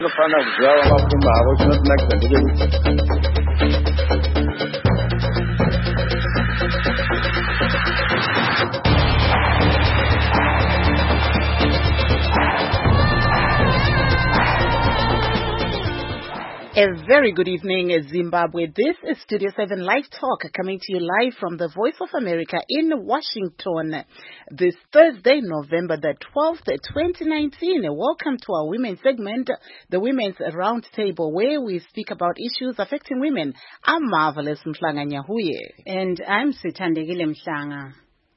A very good evening, Zimbabwe. This is Studio 7 Live Talk coming to you live from the Voice of America in Washington this Thursday, November the 12th, 2019. Welcome to our women's segment, the Women's Roundtable, where we speak about issues affecting women. I'm Marvelous Mhlanga Nyahuye. And I'm Sithandekile Mhlanga.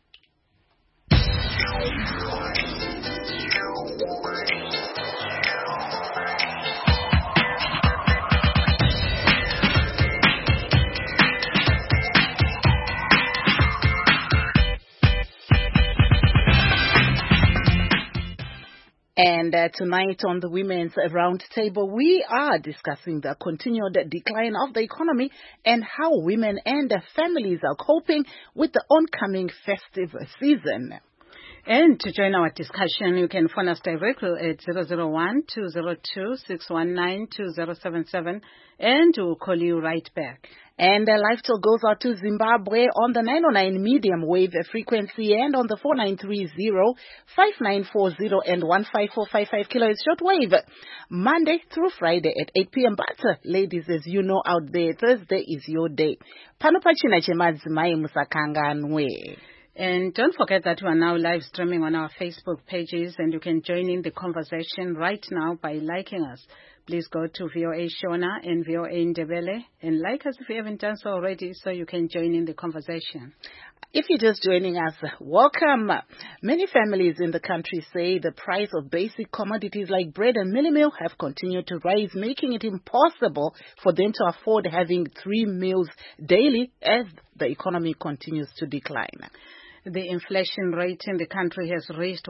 And tonight on the Women's Roundtable, we are discussing the continued decline of the economy and how women and families are coping with the oncoming festive season. And to join our discussion, you can phone us directly at 001-202-619-2077, and we'll call you right back. And Live Talk goes out to Zimbabwe on the 909 medium wave frequency and on the 4930, 5940 and 15455 kilohertz shortwave, Monday through Friday at 8 p.m. But ladies, as you know out there, Thursday is your day. Panopachina chemadzimai musakanganwe. And don't forget that we are now live streaming on our Facebook pages, and you can join in the conversation right now by liking us. Please go to VOA Shona and VOA Ndebele and like us if you haven't done so already, so you can join in the conversation. If you're just joining us, welcome. Many families in the country say the price of basic commodities like bread and mealie meal have continued to rise, making it impossible for them to afford having 3 meals daily as the economy continues to decline. The inflation rate in the country has reached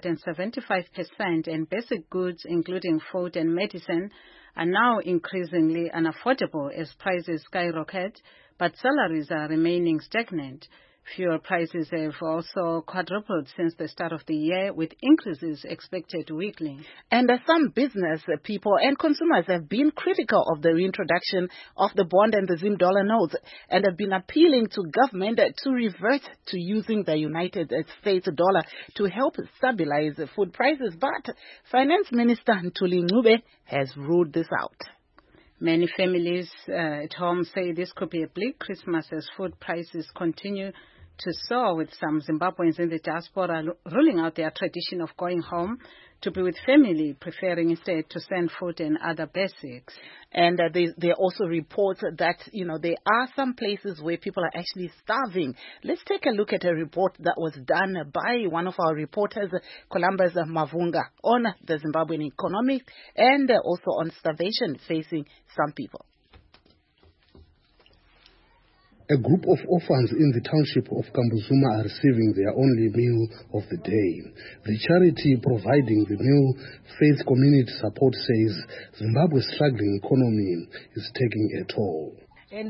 175%, and basic goods, including food and medicine, are now increasingly unaffordable as prices skyrocket, but salaries are remaining stagnant. Fuel prices have also quadrupled since the start of the year, with increases expected weekly. And some business people and consumers have been critical of the reintroduction of the bond and the Zim dollar notes and have been appealing to government to revert to using the United States dollar to help stabilize food prices. But Finance Minister Ntuli Ncube has ruled this out. Many families at home say this could be a bleak Christmas as food prices continue to soar, with some Zimbabweans in the diaspora ruling out their tradition of going home to be with family, preferring instead to send food and other basics. And there are also reports that, there are some places where people are actually starving. Let's take a look at a report that was done by one of our reporters, Columbus Mavunga, on the Zimbabwean economy and also on starvation facing some people. A group of orphans in the township of Kambuzuma are receiving their only meal of the day. The charity providing the meal, Faith Community Support, says Zimbabwe's struggling economy is taking a toll. In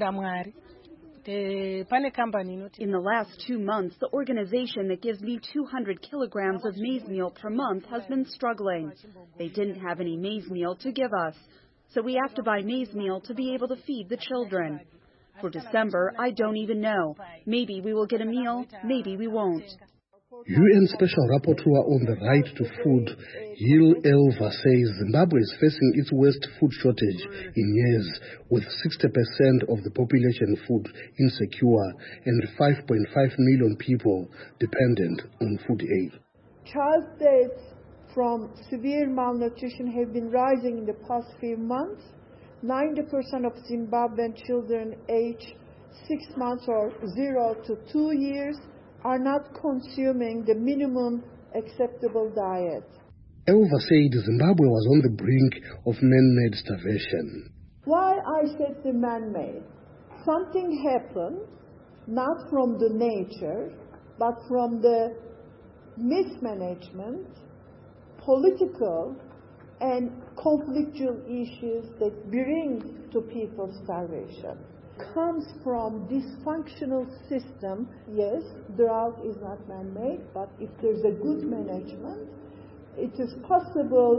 the last 2 months, the organization that gives me 200 kilograms of maize meal per month has been struggling. They didn't have any maize meal to give us, so we have to buy maize meal to be able to feed the children. For December, I don't even know. Maybe we will get a meal, maybe we won't. UN Special Rapporteur on the Right to Food, Gil Elva, says Zimbabwe is facing its worst food shortage in years, with 60% of the population food insecure and 5.5 million people dependent on food aid. Child deaths from severe malnutrition have been rising in the past few months. 90% of Zimbabwean children aged 6 months or 0 to 2 years are not consuming the minimum acceptable diet. Elva said Zimbabwe was on the brink of man-made starvation. Why I said the man-made? Something happened, not from the nature, but from the mismanagement, political and conflictual issues that bring to people starvation. Comes from dysfunctional system. Yes, drought is not man-made, but if there's a good management, it is possible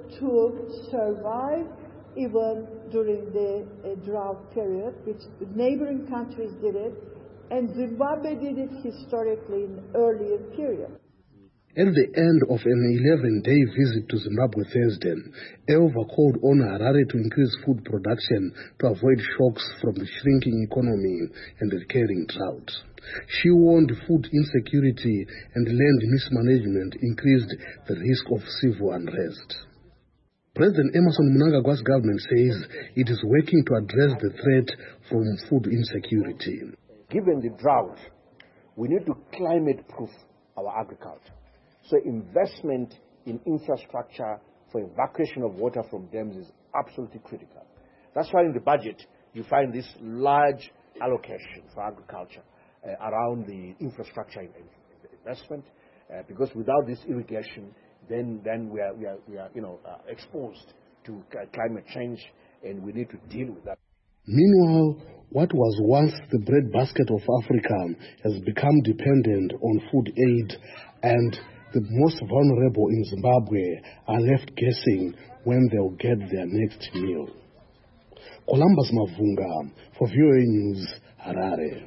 to survive even during the drought period, which neighboring countries did it, and Zimbabwe did it historically in earlier period. At the end of an 11-day visit to Zimbabwe Thursday, Elva called on Harare to increase food production to avoid shocks from the shrinking economy and the recurring drought. She warned food insecurity and land mismanagement increased the risk of civil unrest. President Emmerson Mnangagwa's government says it is working to address the threat from food insecurity. Given the drought, we need to climate-proof our agriculture. So investment in infrastructure for evacuation of water from dams is absolutely critical. That's why in the budget you find this large allocation for agriculture around the infrastructure investment, because without this irrigation, then we are exposed to climate change, and we need to deal with that. Meanwhile, what was once the breadbasket of Africa has become dependent on food aid, and the most vulnerable in Zimbabwe are left guessing when they'll get their next meal. Columbus Mavunga for VOA News, Harare.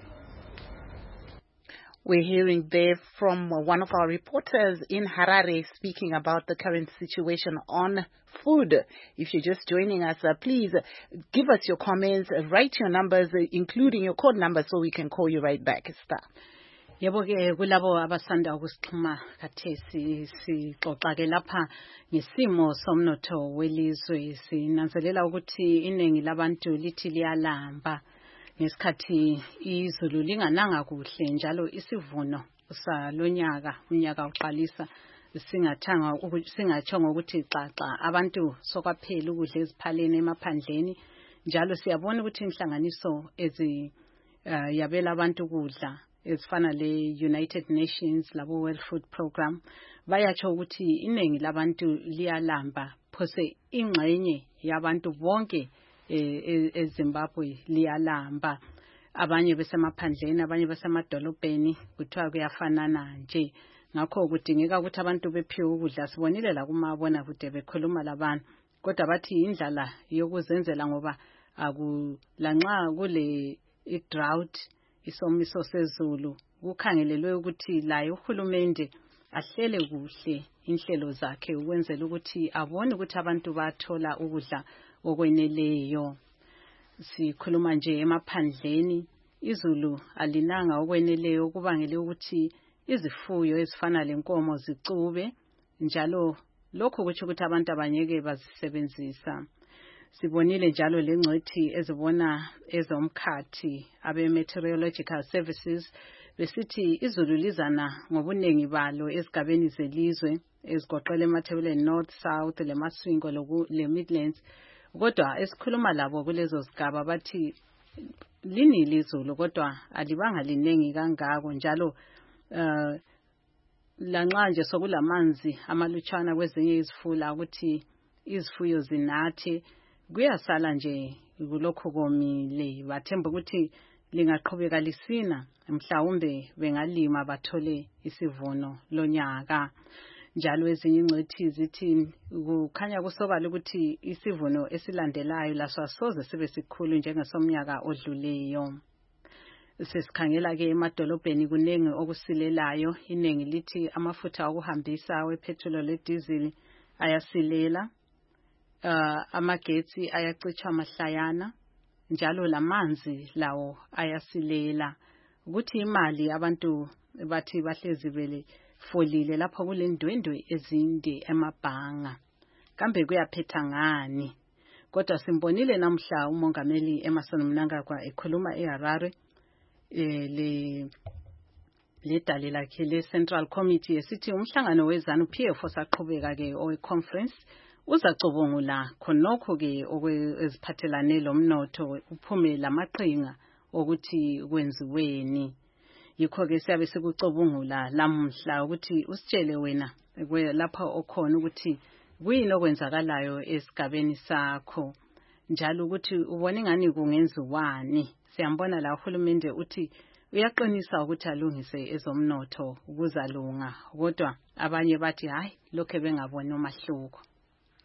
We're hearing there from one of our reporters in Harare speaking about the current situation on food. If you're just joining us, please give us your comments, write your numbers, including your code number, so we can call you right back. Yebo ke kulabo abasanda ukusixhuma khathesi sixoxa ke lapha ngesimo somnotho welizwe. Sinanzelela ukuthi iningi labantu lithi liyalamba ngesikhathi izulu lingananga kuhle, njalo isivuno salonyaka unyaka uqalisa singatshonga ukuthi xaxa abantu sokwaphela ukudla eziphaleni emaphandleni, njalo siyabona ukuthi inhlanganiso yabela abantu ukudla ezifana le-United Nations labo World Food Program bayatsho ukuthi iningi labantu liyalamba, phose ingxenye yabantu bonke eZimbabwe liyalamba, abanye besemaphandleni abanye besemadolobheni, kuthiwa kuyafanana nje. Ngakho kudingeka ukuthi abantu bephiwe ukudla. Sibonile la kumabona kude bekhuluma labantu, kodwa bathi indlala yokuzenzela ngoba lanxa kule drought, isomiso sezulu, kukhangelelwe ukuthi laye uhulumende ahlele kuhle inhlelo zakhe ukwenzela ukuthi abone ukuthi abantu bathola ukudla okweneleyo. Sikhuluma nje emaphandleni, izulu alinanga okweneleyo kubangele ukuthi izifuyo ezifana lenkomo zicube, njalo lokho kuthi ukuthi abantu abanyeke bazisebenzisa. Sibonile njalo lengcwethi ezibona ezomkhathi abe-meteorological services besithi izulu lizana ngobunengi balo ezigabeni zelizwe ezigoqela eMathebeleni North, South, leMaswingo le-Midlands. Kodwa esikhuluma labo kulezo zigaba bathi linile izulu kodwa alibanga linengi kangako, njalo lanxa nje sokulamanzi amalutshwana kwezinye izifula ukuthi izifuyo zinathe, kuyasala nje kulokho komile. Bathemba ukuthi lingaqhubeka lisina mhlawumbe bengalima bathole isivuno lonyaka. Njalo ezinye ingcwethi zithi kukhanya kusobala ukuthi isivuno esilandelayo laso asoze sibe sikhulu njengesomnyaka odluleyo. Sesikhangela ke emadolobheni kunengi okusilelayo. Iningi lithi amafutha okuhambisa wepetrol le-diesel ayasilela, amagetsi ayacitshwa mahlayana, njalo lamanzi lawo ayasilela. Ukuthi imali abantu bathi bahlezi belefolile lapho kulendwendwe ezinde emabhanga, kambe kuyaphetha ngani? Kodwa simbonile namhla umongameli Emmerson Mnangagwa ekhuluma eHarare le lakhe le-Central Committee esithi umhlangano we-ZANU-PF osaqhubeka ke owe-conference uzacubungula khonokho ke eziphathelane lomnotho uphume lamaqhinga ukuthi kwenziweni. Yikho ke siyabe sikucubungula lamhla ukuthi usitshele wena lapha okhona ukuthi kuyini okwenzakalayo esigabeni sakho, njalo ukuthi ubone ngani kungenziwani. Siyambona la uhulumende uthi uyaqinisa ukuthi alungise ezomnotho ukuzalunga, kodwa abanye bathi hayi lokho bengabona umahluko.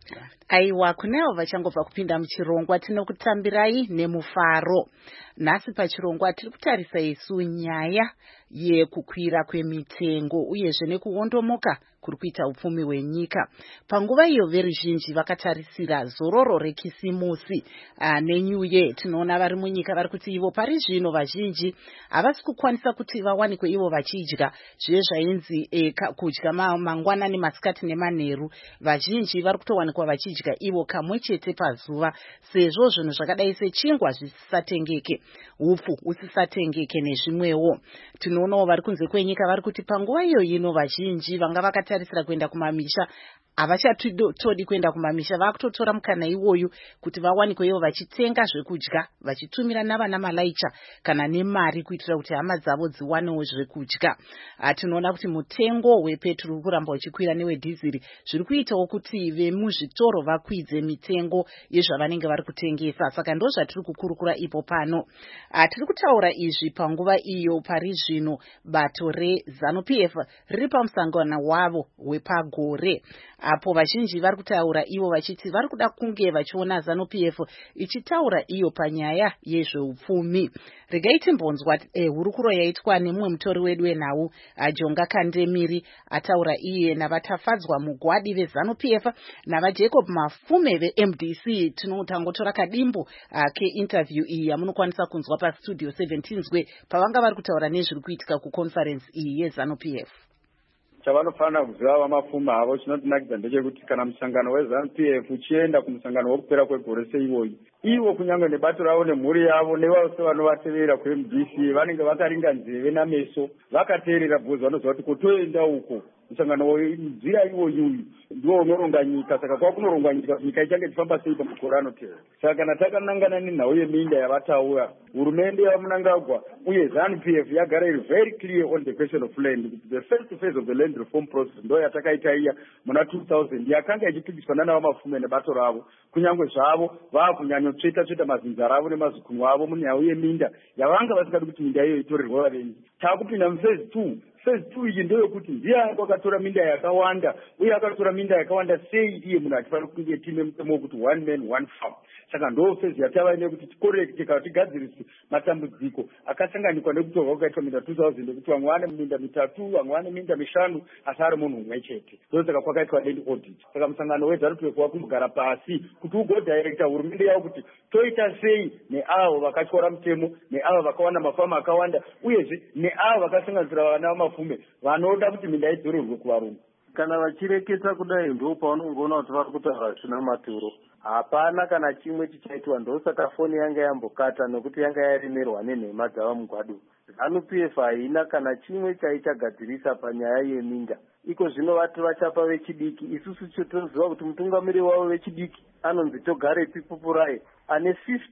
Aiwa, kunevo vachangobva kupinda muchirongwa tinokutambirai nemufaro. Nhasi pachirongwa tiri kutarisa isu nyaya yekukwira kwemitengo uyezve nekuondomoka kuri kuita upfumi hwenyika. Panguva iyo veruzhinji vakatarisira zororo rekisimusi neNew Year. Tinoona vari munyika vari kuti ivo pari zvino vazhinji havasi kukwanisa kuti vawanikwe ivo vachidya zviye zvainzi kudya mangwanani, masikati nemanheru. Vazhinji vari kutowanikwa vachidya ivo kamwe chete pazuva, sezvo zvinhu zvakadai sechingwa zvisisatengeke, hupfu husisatengeke nezvimwewo. Tinoonawo vari kunze kwenyika vari kuti panguva iyo ino vazhinji vanga vakatarisira kuenda kumamisha havachatodi kuenda kumamisha, vakutotora mukana iwoyu kuti vawanikwe ivo vachitenga zvekudya, vachitumira navana malaicha kana nemari kuitira kuti hama dzavo dziwanewo zvekudya. Tinoona kuti mutengo wepetrol uri kuramba uchikwira newedhiziri, zviri kuitawo kuti vemuzvitoro vakwidze mitengo yezvavanenge vari kutengesa. Saka ndo zvatiri kukurukura ipo pano. Tiri kutaura izvi panguva iyo pari zvino bato reZANU-PF riri pamusangano wavo wepagore, apo vazhinji vari kutaura ivo vachiti vari kuda kunge vachiona ZANU-PF ichitaura iyo panyaya yezveupfumi. Regai timbonzwa hurukuro yaitwa nemumwe mutori wedu wenhau Jonga Kandemiri, ataura iye navatafadzwa mugwadi veZANU-PF navaJacob Mafume veMDC. Tinotangotora kadimbo keinterview iyi yamunokwanisa kunzwa pastudio 17 zwe pavanga vari kutaura nezviri kuitika kuconference iyi yeZANU-PF. Chavanofanira kuziva vamafuma avo chinotinakidza ndechekuti kana musangano weZANU-PF uchienda kumusangano wokupera kwegore seiwoyi, ivo kunyange nebato ravo nemhuri yavo nevose vanovatevera kuMDC vanenge vakaringa nzeve nameso vakateerera bhuzi, vanoziva kuti kotoenda uko musangano wenzira iwoyu ndiwo unoronga nyika. Saka kwakunorongwa nyika ichange ichifamba sei pamakore anotevera. Saka kana takanangana nenhau yeminda yavataura, hurumende yaMnangagwa uye ZANU-PF yagara iri very clear on the question of land. The first phase of the land reform process ndo yatakaita iya muna 2000 yakanga ichipikiswa navamafume nebato ravo, kunyange zvavo vakunyanyotsveta mazinza ravo nemazukunwa avo munyau yeminda yavanga vasingadi kuti minda iyo itorerwe vavengi. Taakupinda muphase 2. Phase 2 iyi ndeyokuti ndiani akatora minda yakawanda uye akatora minda yakawanda sei iye munhu atifanira kunge time mutemo wokuti one man one farm. Saka ndo phase yatava nekuti tikorekte kana tigadzirise matambudziko akasanganikwa nekutorwa kukaitwa minda 2000 nekuti vamwe vane minda 3, vamwe vane minda 5 asi ari munhu umwe chete. Ndosaka kwakaitwa land audit. Saka musangano weZANU-PF wakumbogara pasi kuti ugodirecta hurumende yavo kuti toita sei neavo vakatyora mutemo, neavo vakawana mafama akawanda, uyezve neavo vakasanganisira vana vamafume vanoda kuti minda idzorerwe kuvarume. Kana vachireketa kudai ndo paunongoona kuti vari kutaura zvisina maturo. Hapana kana chimwe chichaitwa. Ndosaka foni yanga yambokata nokuti yanga yaremerwa nenhema dzavamugwadu. ZANU-PF haina kana chimwe chaichagadzirisa panyaya yeminda. Iko zvino vati vachapa vechidiki. Isusu toziva kuti mutungamiri wavo vechidiki anonzi Togare Pipupurai ane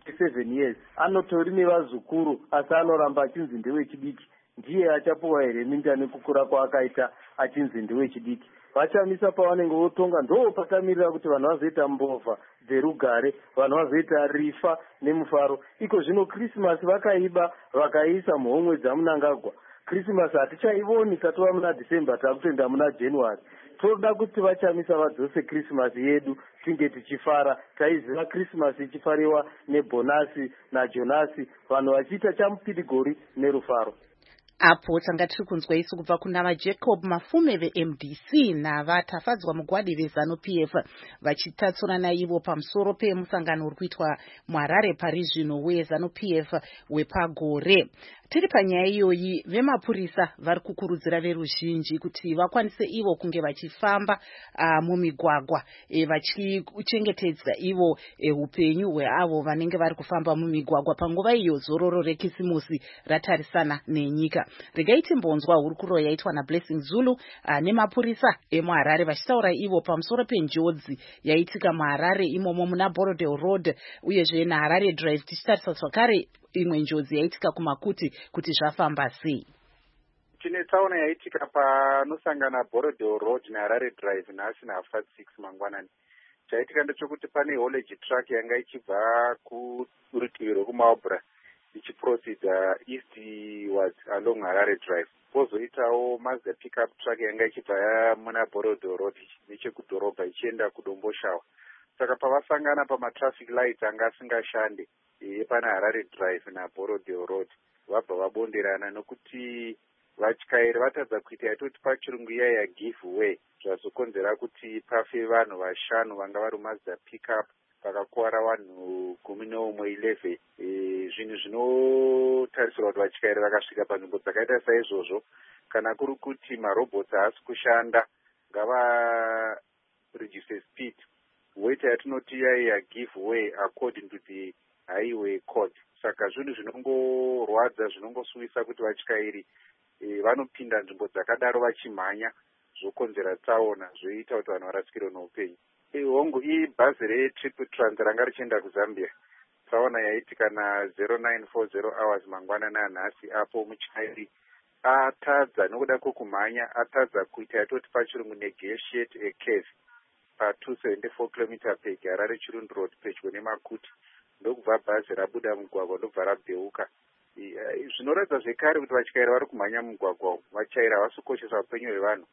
57 years. Anotori nevazukuru asi anoramba achinzi ndewechidiki. Ndiye achapuwa here minda nekukura kwaakaita achinzi ndewechidiki. Vachamisa pavanenge votonga ndo patamirira kuti vanhu vazoita mbovha dzerugare, vanhu vazoita rifa nemufaro. Iko zvino Christmas vakaiba vakaisa muhomwe dzaMnangagwa. Christmas hatichaivoni tatova muna December takutoenda muna January. Toda kuti vachamisa vadzose Christmas yedu tinge tichifara. Taiziva Christmas ichifariwa nebhonasi naJonasi, vanhu vachiita chamupidigori nerufaro. Apo tanga tiri kunzwa isu kubva kuna vaJacob Mafume veMDC navatafadzwa mugwadi veZANU-PF vachitatsurana ivo pamusoro pemusangano uri kuitwa muHarare pari zvino weZANU-PF wepagore. Tiri panyaya iyoyi, vemapurisa vari kukurudzira veruzhinji kuti vakwanise ivo kunge vachifamba mumigwagwa vachichengetedza ivo upenyu hweavo vanenge vari kufamba mumigwagwa panguva iyo zororo rekisimusi ratarisana nenyika. Regai timbonzwa hurukuro yaitwa naBlessing Zulu nemapurisa emuHarare vachitaura ivo pamusoro penjodzi yaitika muHarare imomo muna Borodale Road uyezve naHarare Drive, tichitarisa zvakare imwe njodzi yaitika kuMakuti kuti zvafamba sei. Tine tsaona yaitika panosangana Borodale Road naHarare Drive nhasi na6 mangwanani. Chaitika ndechekuti pane haulage truck yanga ichibva kurutivi rwekuMaobra ichiproceeda eastwards along Harare Drive. Pozoitawo Mazda pickup truck yanga ichibva muna Borodho Road nechekudhorobha ichienda kuDomboshawa. Saka pavasangana pamatraffic lights anga asingashande pana Harare Drive naBorodho Road, vabva vabonderana nokuti vatyairi vatadza kuita yatoti pachirungu iya giveaway, zvazokonzera kuti pafe vanhu vashanu vanga vari Mazda pickup, pakakuwara vanhu 11. Zvinhu zvinotarisirwa kuti vatyairi vakasvika panzvimbo dzakaita saizvozvo, kana kuri kuti marobots haasi kushanda, ngava reduce speed. Woita yatinoti iya giveaway according to the highway code. Saka zvinhu zvinongorwadza, zvinongosuwisa kuti vatyairi vanopinda nzvimbo dzakadaro vachimhanya, zvokonzera tsaona, zvoita kuti vanhu varasikirwe noupenyu. Hongu ibhazi reTriple Trans ranga richienda kuZambia. Tsaona yaitika na 0940 hours mangwanani anhasi, apo mutyairi atadza nokuda kwokumhanya, atadza kuita yatoti pachirungu negotiate a curve pa 274 km per Harare Chirundi Road pedyo neMakuti. Ndokubva bhazi rabuda mugwagwa ndobva rabheuka. Zvinoratidza zvekare kuti vatyairi vari kumhanya mugwagwa, vatyairi havasi kukoshesa upenyu hwevanhu,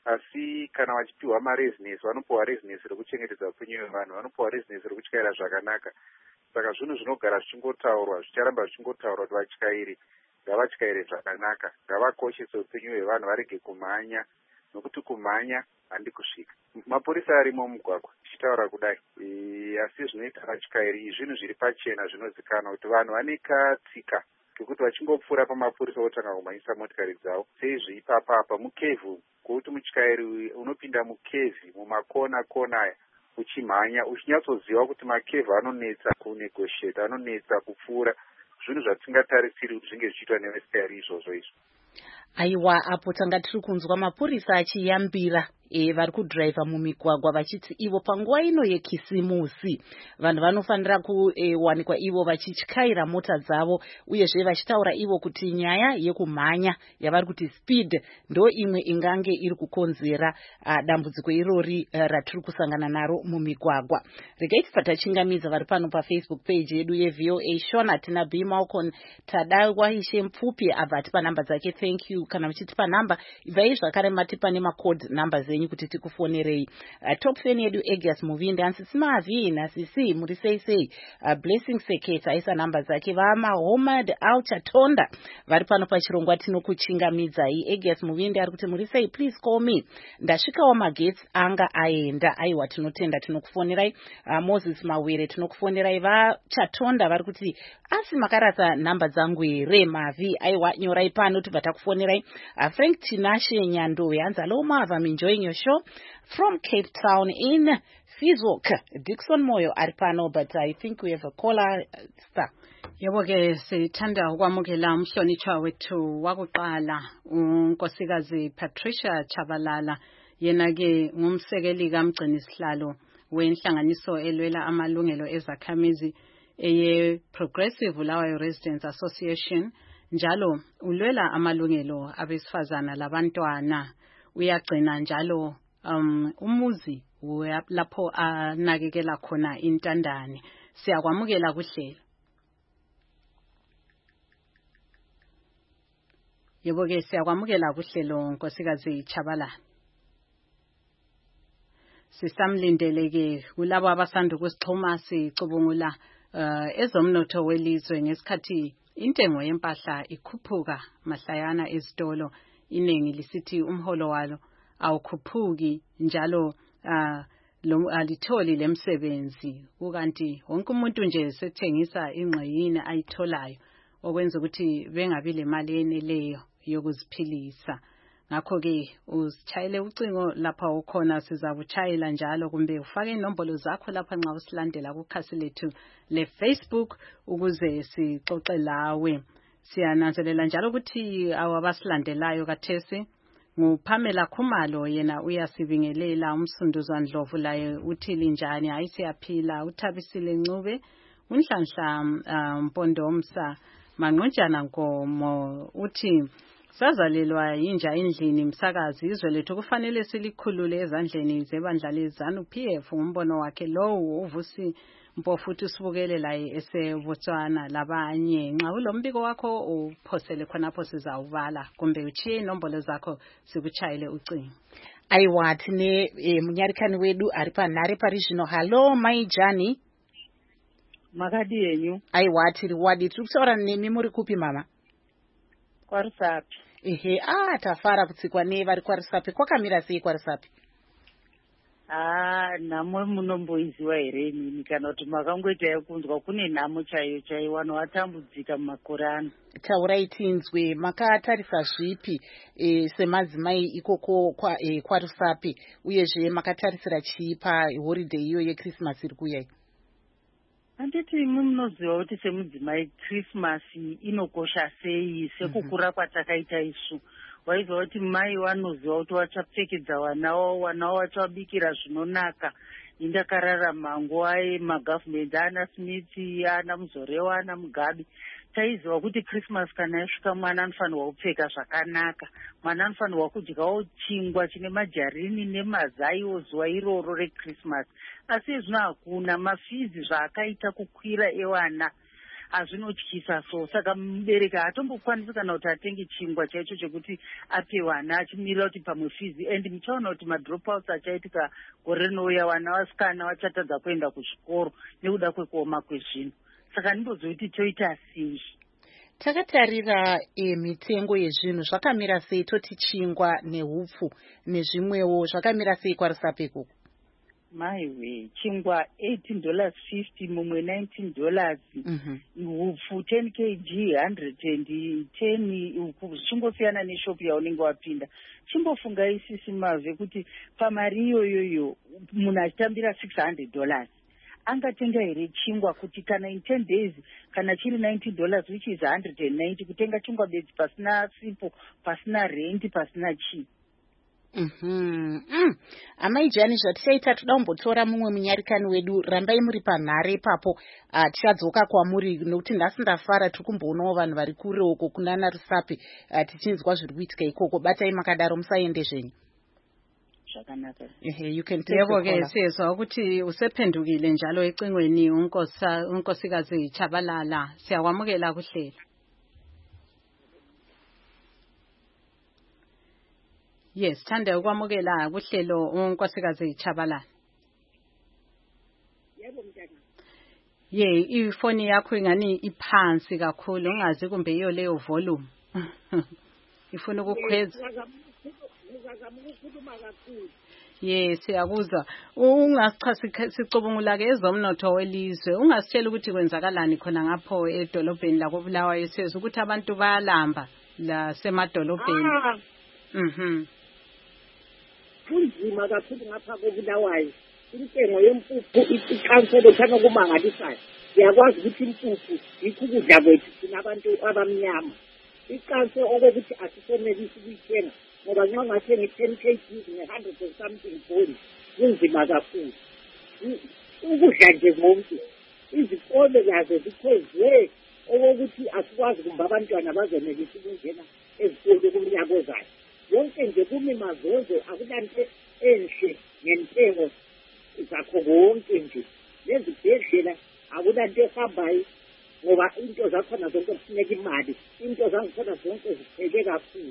asi kana vachipiwa marezinesi vanopiwa rezinesi rekuchengetedza upenyu hwevanhu, vanopiwa rezinesi rekutyaira zvakanaka. Saka zvinhu zvinogara zvichingotaurwa, zvicharamba zvichingotaurwa kuti vatyairi ngavatyaire zvakanaka, ngavakoshese upenyu hwevanhu, varege kumhanya, nokuti kumhanya handi kusvika. Mapurisa arimo mugwagwa tichitaura kudai, asi zvinoita vatyairi zvinhu zviri pachena, zvinozikanwa kuti vanhu vane katsika kekuti vachingopfuura pamapurisa votanga kumhanyisa motikari dzavo. Seizvi ipapa mukevhu, kwokuti mutyairi unopinda mukevhi mumakona aya uchimhanya, uchinyatsoziva kuti makevhu anonetsa kunegotiate, anonetsa kupfuura, zvinhu zvatisingatarisiri kuti zvinge zvichiitwa nevatyairi izvozvo izvo. Aiwa, apo tanga tiri kunzwa mapurisa achiyambira vari kudhiraivha mumigwagwa vachiti ivo panguva ino yekisimusi vanhu vanofanira kuwanikwa ivo vachityaira mota dzavo, uyezve vachitaura ivo kuti nyaya yekumhanya yavari kuti speed ndo imwe ingange iri kukonzera dambudziko irori ratiri kusangana naro mumigwagwa. Regai tibva tachingamidza vari pano paFacebook page yedu yeVOA Shona, tina B Malcolm Tadawa Ishe Mpupi abva atipa namba dzake, thank you. Kana muchitipa namba ibvai zvakare matipa nemacode namba zenyu kuti tikufonerei. Top fan yedu Egias Muvindi, Ansisi Mavi, Nasisi muri sei, Blessing Seketa aisa namba dzake, vama Homad Alchatonda vari pano pachirongwa tinokuchingamidzai. Egias Muvindi ari kuti muri sei, please call me, ndasvikawo magetsi anga aenda. Aiwa, tinotenda, tinokufonerai. Moses Mawere tinokufonerai. VaChatonda vari kuti asi makarasa namba dzangu here Mavi. Aiwa, nyorai pano tibva takufonerai. Frank Tinashe Nyandowe hanzi hello Mav, I'm enjoying your show from Cape Town in Fizok. Dixon Moyo ari pano, but I think we have a caller star. Yebo ke sithanda ukwamukela umhlonitshwa wethu wakuqala unkosikazi Patricia Chabalala, yena ke ngumsekeli kamgcini sihlalo wenhlanganiso elwela amalungelo ezakhamizi eye Progressive Bulawayo Residents Association, njalo ulwela amalungelo abesifazana labantwana. Uyagcina njalo umuzi lapho anakekela khona intandane. Siyakwamukela kuhlelo. Yebo ke siyakwamukela kuhlelo nkosikazi Chabalala. Sisamlindeleke kulabo abasanda ukusixhuma sicubungula ezomnotho welizwe ngesikhathi intengo yempahla ikhuphuka mahlayana ezitolo. Inengi lisithi umholo walo awukhuphuki, njalo alitholi lemsebenzi, ukanti wonke umuntu nje sethengisa ingxeyini ayitholayo, okwenza ukuthi bengabi lemali eneleyo yokuziphilisa. Ngakho ke usitshayele ucingo lapha ukhona, sizakuchayela njalo, kumbe ufake inombolo zakho lapha nxa usilandela kukhasi lethu le Facebook ukuze sixoxe lawe. Siyananzelela njalo ukuthi awabasilandelayo kathesi nguPamela Khumalo, yena uyasibingelela. Umsunduzwa Ndlovu laye uthili njani, hayi siyaphila. Uthabisile Ncube, uNhlanhla Mpondomsa Manqojana Nkomo uthi sazalelwa yinja endlini msakazi, izwe lethu kufanele silikhulule ezandleni zebandla leZANU PF. Umbono wakhe lowo uvusi Mpofu sibukele la eseBotswana labanye. Nxa ulombiko wakho uphosele khonapho sizawubala kumbe uchiye inombolo zakho sikuchayele ucingo. Aiwati ne munyarikani wedu ari panhare pari zvino. Hallo Maijani. Makadi yenyu. Aiwati riwadi tiri kutaura nemi muri kupi mama? KwaRusapi. Ehe, tafara kutsikwa nevari KwaRusapi. Kwakamira sei KwaRusapi? Nhamo munomboiziwa here inini kana kuti makangoita yekunzwa kune nhamo chaiyo chaiyo vanhu vatambudzika mumakore ano. Taurai tinzwe, makatarisa zvipi semadzimai ikoko KwaRusapi uyezve makatarisira chii paholiday iyo yeChristmas iri kuuya? Handiti imwe munoziva kuti semudzimai Christmas inokosha sei sekukura kwatakaita isu. Waiziva kuti mai vanoziva kuti vachapfekedza vana vavo vachavabikira zvinonaka. Indakararama nguva yemagavhumendi ana Smith, ana Muzorewa, ana Mugabe. Taiziva kuti Christmas kana yasvika mwana anofanirwa kupfeka zvakanaka. Mwana anofanirwa kudyawo chingwa chine majarini nemazaiwo zuva iroro reChristmas. Asi zvino hakuna, mafizi zvaakaita kukwira evana azvinotyisa so. Saka mubereki hatombokwanisi kana kuti atenge chingwa chaicho chekuti ape vana achimirira kuti pamwe fizi. And muchaona kuti madropouts achaitika gore rinouya vana vasikana vachatadza kuenda kuzvikoro nekuda kwekuoma kwezvino. Saka ndimboziva kuti toita sei. Takatarira mitengo yezvinhu zvakamira sei, toti chingwa nehupfu nezvimwewo zvakamira sei KwaRusapi ikoko? Maiwe, chingwa $18.50, mumwe $19. Hupfu 10 kg 110 uku zvichingosiyana neshopu yaunenge wapinda. Chimbofunga isisi mavhe kuti pamari iyoyoyo munhu achitambira $600 angatenga here chingwa kuti kana in 10 days kana chiri $19 which is 190 kutenga chingwa bedzi pasina sipo, pasina rent, pasina chii. Amaijani zvatichaita toda kumbotora mumwe munyarikani wedu. Rambai muri panhare ipapo, tichadzoka kwamuri nokuti nhasi ndafara tiri kumboonawo vanhu vari kure uko kunana Rusapi tichinzwa zviri kuitika ikoko. Batai makadaro musaende zvenyu. You can take yebo ke siyezwa ukuthi usephendukile njalo ecingweni unkosikazi Chabalala. Siyakwamukela kuhlelo. Yes, thanda ukwamukela kuhlelo unkosikazi Chabalala. Yebo mntana. Ifoni yakho ingani iphansi kakhulu, ungazi kumbe iyo leyo volume. Ifuna ukukhweza. Yes, siyakuzwa. Ungasichasi sicubungula ke ezomnotho welizwe. Ungasitshela ukuthi kwenzakalani khona ngapho edolobheni la koBulawayo sezwe ukuthi abantu bayalamba la semadolobheni. Kunzima kakhulu ngapha koBulawayo. Intengo yempuphu ikhanselo thana kumangalisayo. Siyakwazi ukuthi impuphu ikukudla kwethu thina abantu abamnyama. Ikanse okokuthi asisenelisi ukuyithenga ngoba nxa ngathenga 10 kg nge-100 and something bond kunzima kakhulu. Ukudla nje konke izikole lazo zikhozwe okokuthi asikwazi kumbe abantwana bazonelisa ukungena ezikole kumnyaka ozayo. Yonke nje kumi mazozo akulanto enhle ngentengo zakho konke nje. Nezibhedlela akulanto ehambayo ngoba into zakhona zonke kufuneka imali, into zakhona zonke zipheke kakhulu.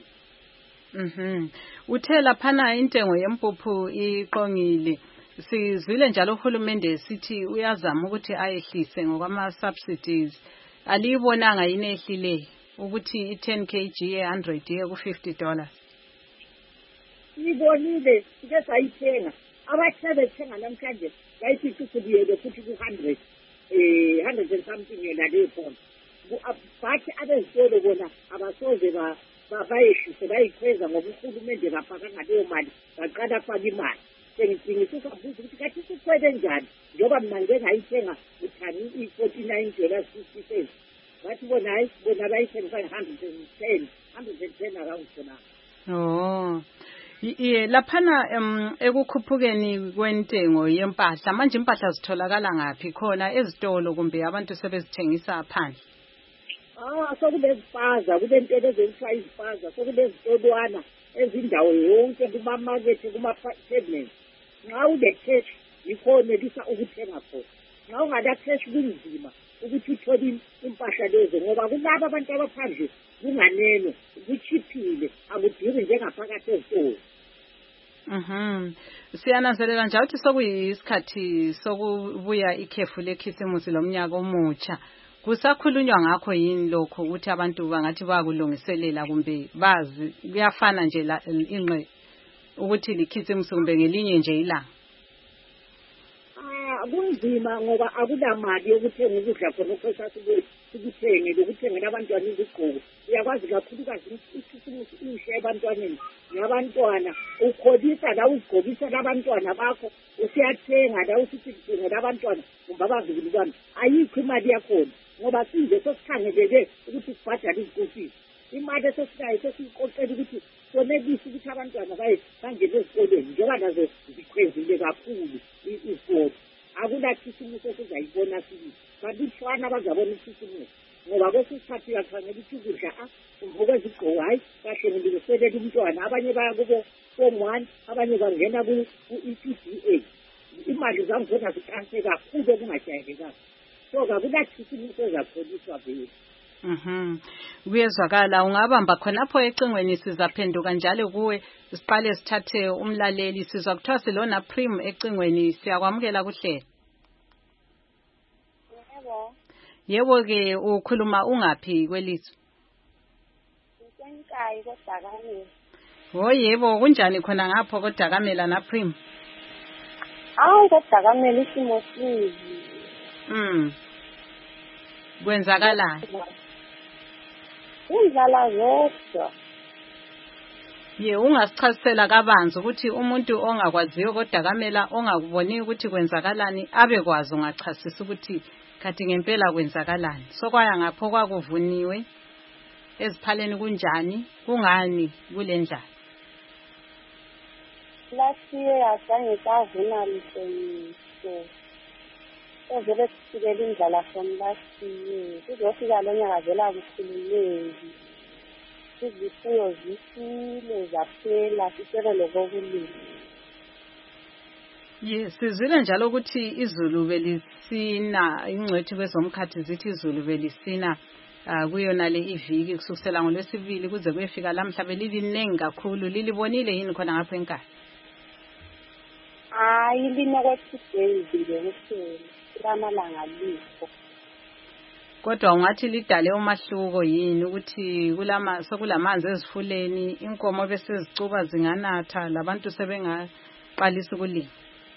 Uthe laphana intengo yempuphu iqongile. Sizwile njalo uhulumende sithi uyazama ukuthi ayehlise ngokwama subsidies. Aliyibonanga yini ehlile ukuthi i10 kg ye100 ye ku$50? Ibonile sike sayithenga. Abahlebe thenga namhlanje bayithi kusubiyele futhi ku100 100 and something yena leyo phone. Bathi abezitolo bona abasoze bayehlise bayikhweza ngoba uhulumende bafaka ngaleyo mali baqala faka imali. Sengicingisa ukubuza ukuthi kathi sikwele njani njoba mina ngengayithenga uthani i$49.50. Bathi bona hayi bona bayithenga 110 around khona. Laphana ekukhuphukeni kwentengo yempahla manje impahla zitholakala ngapi khona ezitolo kumbe abantu sebezithengisa phandle? Sokulezipaza kulentelo ezithiwa izipaza, sokulezitolwana ezindawo yonke kuma-market kuma-pavement. Nxa ule-cash yikho onelisa ukuthenga khona. ngawungalakheshi kunzima ukuthi uthole impahla lezo ngoba kulabo abantu abaphandle kunganeno kuchiphile akudiri njengaphakathi ezitolo. Siyananzelela nje ukuthi sokuyisikhathi sokubuya ikhefu lekhisimusi lomnyaka omutsha. Kusakhulunywa ngakho yini lokho ukuthi abantu bangathi bakulungiselela kumbe bazi kuyafana nje inqe ukuthi likhisimusi kumbe ngelinye nje ilanga? Kunzima ngoba akulamali yokuthenga ukudla khona okhosa sikuthenge lokuthengela abantwana izigqoko. Uyakwazi kakhulukazi ikhisimusi inhle ebantwaneni nabantwana ukholisa la uzigqokisa labantwana bakho usiyathenga la usithi kuthengela abantwana kumbe abazukulu bami ayikho imali yakhona ngoba sinje sokukhangeleke ukuthi sibhadale izikofisi. Imali esesinayo sesiqoqela ukuthi sonelise ukuthi abantwana bangene ezikolweni njengoba nazo zikhwezile kakhulu izikolo. Akulakhisimusi esizayibona sibili balutshwana bazabona ikhisimusi ngoba kwesikhathi uyakhangela ukuthi ukudla uvuka izigqoko hayi kahle ngilungiselela umntwana abanye baya kubo form 1 abanye bangena ku-EPDA. Imali zangizona ziqanse kakhulu okungajayelekanga so kakulakhisimusi ezakholiswa vele. Kuyezwakala ungabamba khonapho ecingweni sizaphenduka njalo kuwe siqale sithathe umlaleli sizwa kuthiwa silona Prim ecingweni siyakwamukela kuhle. Yebo ke ukhuluma ungaphi kwelizwe? Nsenkayi koDakamela. Yebo kunjani khona ngapho koDakamela na Prim? koDakamela isimo sibi. Kwenzakalani? Indlala yodwa. Ungasichazisela kabanzi ukuthi umuntu ongakwaziyo koDakamela ongakuboni ukuthi kwenzakalani abekwazi ungachasisa ukuthi kathi ngempela kwenzakalani. Sokwaya ngapho kwakuvuniwe eziphaleni kunjani kungani kulendlela? Last year azange savuna lihle. Ezele kusikela indlala from last year. Kuzofika lo nyaka vela kukhululeki. Izifuyo zifile zaphela sisele lokulima. Sizwile njalo ukuthi izulu belisina ingcwethi kwezomkhathi zithi izulu belisina kuyona le iviki kusukela ngoLwesibili kuze kuyefika lamhla belilinengi kakhulu. Lilibonile yini khona ngapho enkaya? Line kwe-2 days nje kuphela. Lamalanga likho. Kodwa ungathi lidale umahluko yini ukuthi sokulamanzi ezifuleni inkomo bese zicuba zinganatha labantu sebengaqalisa ukulima?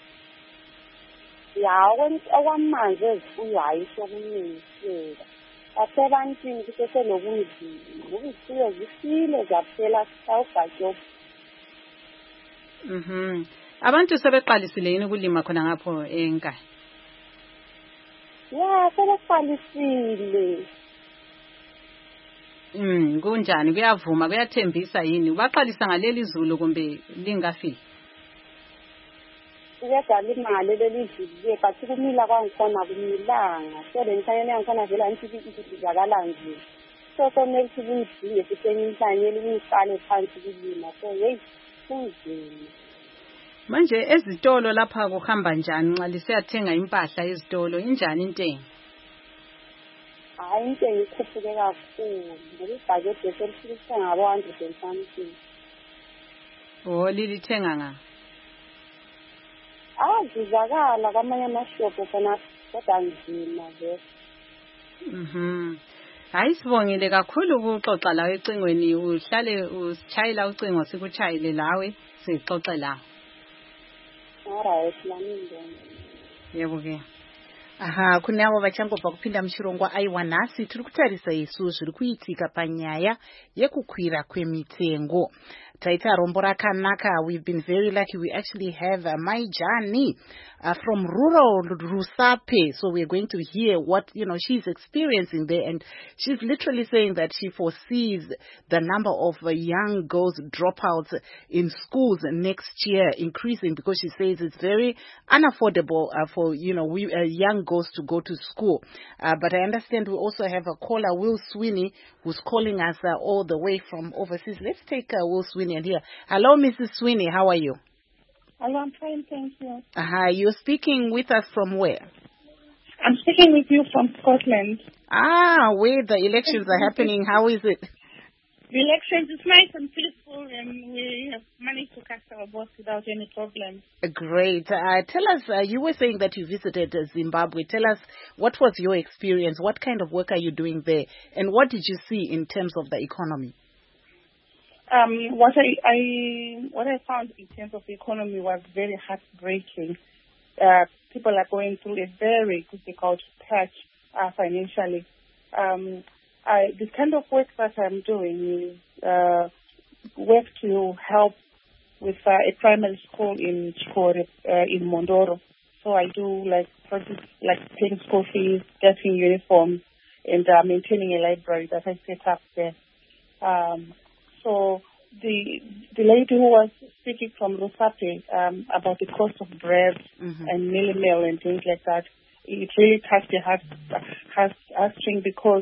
Okwamanzi ezifuyo ayisho kuningiseka. Asebantwini kuseselobunzima. Izifuyo zifile zaphela sawubhajob. Abantu sebeqalisile yini ukulima khona ngapho enkaya? Sebeqalisile. Kunjani kuyavuma kuyathembisa yini? Baqalisa ngaleli izulu kumbe lingafiki? Kuyadala imali lelizulu but kumila kwangikhona kumilanga. So lenhlanyelo yangikhona vela ngisizakala nje. So sonele kunzima sithenga inhlanyelo kungiqale phansi kulima. So kunzima. Manje ezitolo lapha kuhamba njani nxa lisiyathenga impahla ezitolo injani intengo? Intengo ikhuphuke kakhulu. Ngibhajethi eselifika ngabo 100 something. Lilithenga nga? Zizakala kwamanye amashopu khona kodwa nzima nje. Hayi sibongile kakhulu ukuxoxa lawe ecingweni uhlale usitshayela ucingo sikuchayile lawe sixoxe lawe. Alright, lamindeni. Yebo ke. Kune avo vachangobva kupinda muchirongwa aiwa nhasi tiri kutarisa isu zviri kuitika panyaya yekukwira kwemitengo. Taita rombo rakanaka. We've been very lucky. We actually have Maijani from rural Rusape. So we're going to hear what, she's experiencing there. And she's literally saying that she foresees the number of young girls dropouts in schools next year increasing because she says it's very unaffordable for, young girls to go to school. But I understand we also have a caller, Will Sweeney, who's calling us all the way from overseas. Let's take Will Sweeney and hear. Hello, Mrs. Sweeney. How are you? Hello, I'm fine, thank you. You're speaking with us from where? I'm speaking with you from Scotland. Ah, where the elections are happening. How is it? The elections is nice and peaceful, and we have managed to cast our votes without any problem. Great. Tell us, you were saying that you visited Zimbabwe. Tell us, what was your experience? What kind of work are you doing there? And what did you see in terms of the economy? What I found in terms of the economy was very heartbreaking. People are going through a very difficult patch financially. The kind of work that I'm doing is work to help with a primary school in Chikore, in Mondoro. So I do projects like paying school fees, getting uniforms, and maintaining a library that I set up there. So the lady who was speaking from Rusape about the cost of bread and meal and things like that, it really touched the heartstring because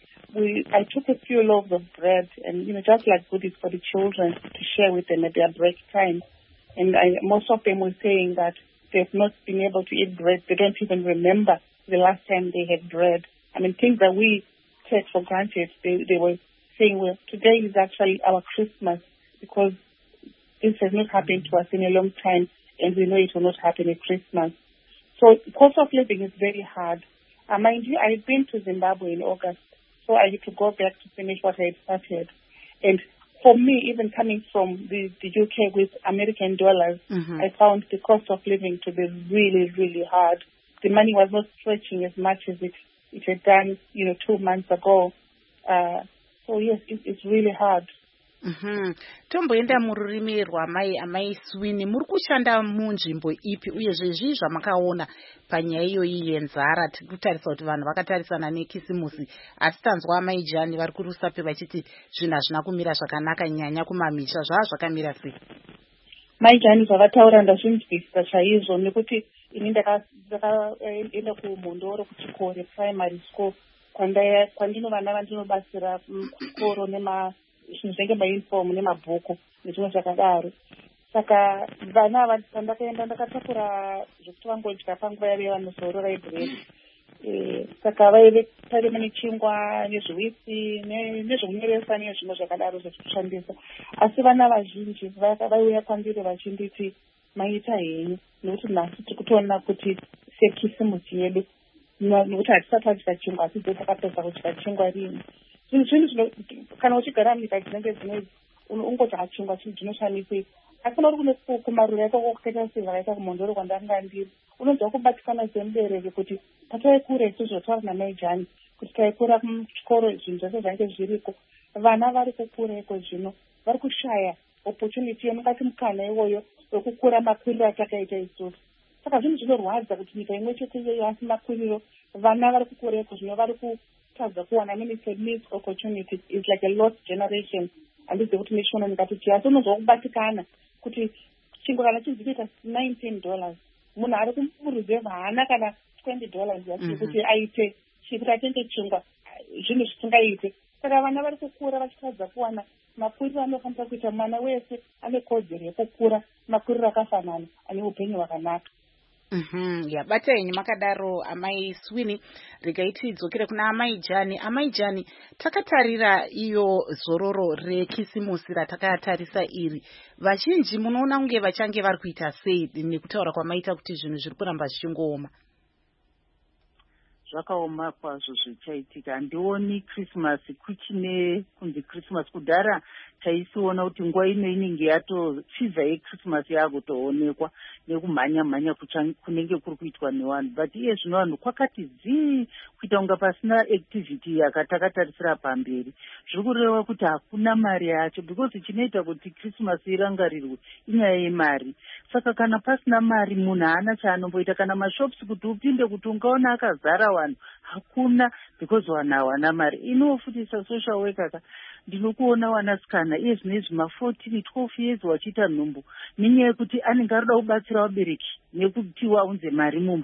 I took a few loaves of bread and, just like goodies for the children to share with them at their break time. And most of them were saying that they've not been able to eat bread. They don't even remember the last time they had bread. I mean, things that we take for granted, they were saying, well, today is actually our Christmas because this has not happened to us in a long time and we know it will not happen at Christmas. So the cost of living is very hard. Mind you, I've been to Zimbabwe in August, so I need to go back to finish what I had started. And for me, even coming from the UK with American dollars, I found the cost of living to be really, really hard. The money was not stretching as much as it had done, 2 months ago. So yes, it's really hard. Tomboenda mururimi rwamai Swini, muri kushanda munzvimbo ipi uyezve zvii zvamakaona panyaya iyoyi yenzara? Tiri kutarisa kuti vanhu vakatarisana nekisimusi, asi tanzwa amai Jani vari kuRusape vachiti zvinhu hazvina kumira zvakanaka nyanya kumamisha. Zvakamira sei? Mai Jani zvavataura ndazvinzwisisa chaizvo, nekuti ini ndakaenda kuMondoro kuChikore primary school kwandino vana vandinobatsira kuchikoro zvinhu zvenge mauniform nemabhuku nezvimwe zvakadaro. Saka vana ava pandakaenda ndakatakura zvokuti vangodya panguva yave vanozorora ibread. Saka vaive pari mune chingwa nezviwitsi nezvokunyoresa nezvimwe zvakadaro zvekushandisa. Asi vana vazhinji vaiuya kwandiri vachinditi maita henyu, nekuti nhasi tiri kutoona kuti sekisimusi yedu, nekuti hatisati tadya chingwa asi dzo takapedza kudya chingwa rimwe. Zvinhu kana uchigara munyika dzinenge dzinodzi ungodya chingwa chinhu chinoshamisa. Asi kana uri kune kumarura yako kokutaita zvakaita kuMondoro kwandanga ndiri, unonzwa kubatikana semubereki kuti pataikura isusu zvotaura namai Jani kuti taikura kuchikoro zvinhu zvese zvange zviriko. Vana vari kukura iko zvino vari kushaya opportunity yemukati mukana iwoyo wekukura makwiriro atakaita isusu. Saka zvinhu zvinorwadza kuti nyika imwe chete iyoyo asi makwiriro vana vari kukura iko zvino vari kutadza kuwana missed opportunities is like a lost generation. Handizve kuti nishona ndikati asi unonzwa kubatikana kuti chingwa kana chinzi kuita $19 munhu ari kumuruzeva haana kana $20 yasiye kuti aite kuti atenge chingwa, zvinhu zvisingaite. Saka vana vari kukura vachitadza kuwana makwiriro anofanira kuita mwana wese ane kodzero yekukura makwiriro akafanana ane upenyu hwakanaka. Bata henyu makadaro amai Swini. Regai tidzokere kuna amai Jani. Amai Jani, takatarira iyo zororo rekisimusi ratakatarisa iri, vazhinji munoona kunge vachange vari kuita sei nekutaura kwamaita kuti zvinhu zviri kuramba zvichingooma? Zvakaoma kwazvo zvichaitika. Handioni Christmas kuchine kunzi Christmas. Kudhara taisiona kuti nguva ino inenge yatochiza yeChristmas yakutoonekwa nekumhanya kunenge kuri kuitwa nevanhu. But iye zvino vanhu kwakati dzii kuita kunga pasina activity yakatakatarisa pamberi. Zviri kureva kuti hakuna mari yacho, because chinoita kuti Christmas irangarirwe inyaya yemari. Saka kana pasina mari munhu haana chaanomboita. Kana mashops kuti upinde kuti ungaona akazara vanhu hakuna, because vanhu hawana mari. Inofundisa social worker ndinokuona wanasikana iye zvinezvi 14, 12 years wachiita nhumbu nenyaya yekuti anenge arida kubatsira vabereki nekuti waunze mari mumba.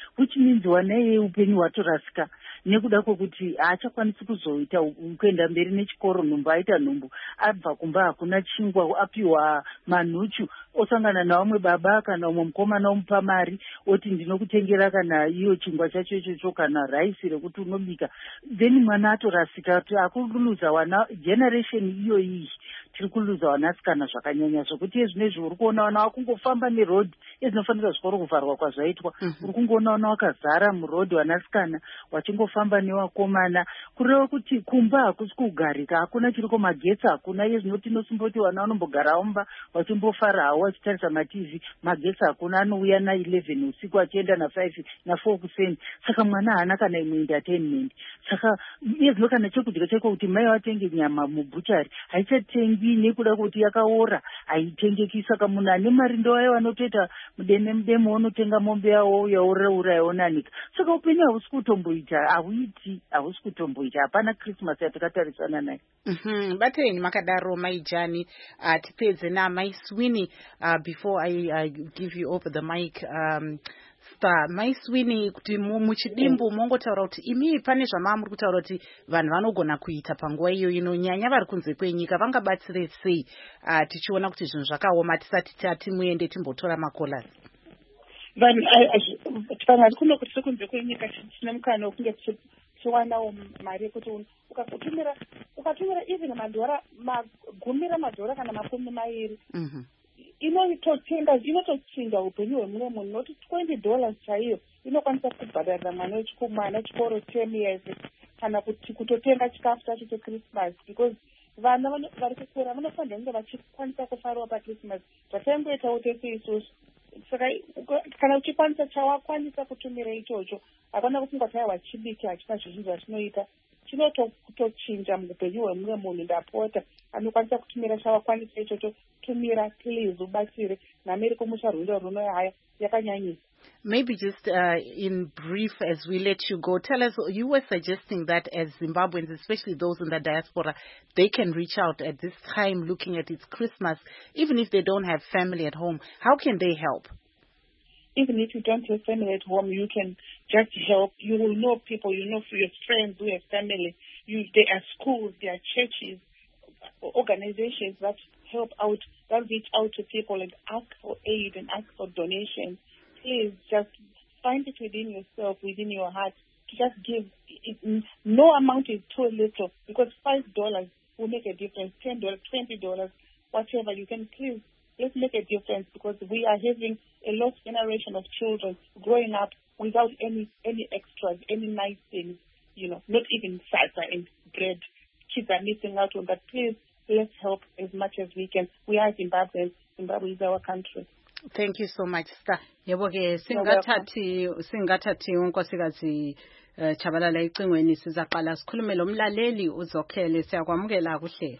which means wanei upenyu hwatorasika nekuda kwokuti haachakwanisi kuzoita kuenda mberi nechikoro, nhumbu aita nhumbu, abva kumba hakuna chingwa, apiwa manhuchu, osangana navamwe baba kana umwe mukomana omupa mari oti ndinokutengera kana iyo chingwa chacho ichocho kana raisi rekuti unobika, then mwana atorasika. Akuluza wana generation iyo iyi, tiri kuluza wanasikana zvakanyanya zvokuti ezvinezvi uri kuona vana vakungofamba nerodhi ezvinofanira zvikoro kuvharwa kwazvaitwa. Uri kungoona vana vakazara murodhi wanasikana vachingofamba nevakomana, kureva kuti kumba hakusi kugarika, hakuna chiriko, magetsi hakuna. Iye zvinoti inosimboti vana vanombogara mumba vachimbofara havo vachitarisa mativi, magetsi hakuna, anouya na11 usiku achienda na5 na4 kuseni. Saka mwana haana kana imwe entertainment. Saka iye zvino kana chekudya chaiko kuti mai vatenge nyama mubuchari haichatengi nekuda kuti yakaora, haitengeki. Saka munhu ane mari ndowaye vanotoita mudemo unotenga mombe yawo yauraura yaonanika. Saka upenyu hahusi kutomboita, hahusi kutomboita, hapana Christmas yatakatarisana nayo. Batenyi makadaro maijani. Tipedze namai Sweeney before I give you over the mic. Star mai Sweeney, kuti muchidimbu mongotaura kuti imi pane zvamamuri kutaura kuti vanhu vanogona kuita panguva iyo inonyanya vari kunze kwenyika vangabatsire sei tichiona kuti zvinhu zvakaoma tisati tati muende timbotora makolas? Vanhu vari kuno kuti tiri kunze kwenyika tina mukana wokunge tichiwanawo mari yekuti ukatumira even madhora magumi ramadhora kana makumi mairi inotochinja upenyu hwemumwe munhu, noti $20 chaiyo inokwanisa kubhadharira mwana chikoro 10 years kana kuti kutotenga chikafu chacho cheChristmas, because vana vari kukura vanofanira kunge vachikwanisa kufarawo paChristmas zvataimboitawo tese isusu. Saka kana uchikwanisa chawakwanisa kutumira ichocho, hapana kufunga kuti wachibiki hachina zvizhinji zvachinoita, chinotochinja muupenyu hwemumwe munhu. Ndapota anokwanisa kutumira chawakwanisa ichocho, tumira please, ubatsire. Nameri kumusha rwendo runo haya yakanyanyisa. Maybe just in brief, as we let you go, tell us, you were suggesting that as Zimbabweans, especially those in the diaspora, they can reach out at this time looking at it's Christmas, even if they don't have family at home. How can they help? Even if you don't have family at home, you can just help. You will know people, you know your friends who have family. There are schools, there are churches, organizations that help out, that reach out to people and ask for aid and ask for donations. Please just find it within yourself, within your heart, to just give. No amount is too little, because $5 will make a difference, $10, $20, whatever. You can please, let's make a difference, because we are having a lost generation of children growing up without any extras, any nice things, not even salsa and bread. Kids are missing out on that. Please, let's help as much as we can. We are Zimbabweans. Zimbabwe is our country. Thank you so much, Star. Yebo ke singathathi unkosikazi Chabalala icingweni, sizaqala sikhulume lo mlaleli uzokhele. Siyakwamukela kuhle.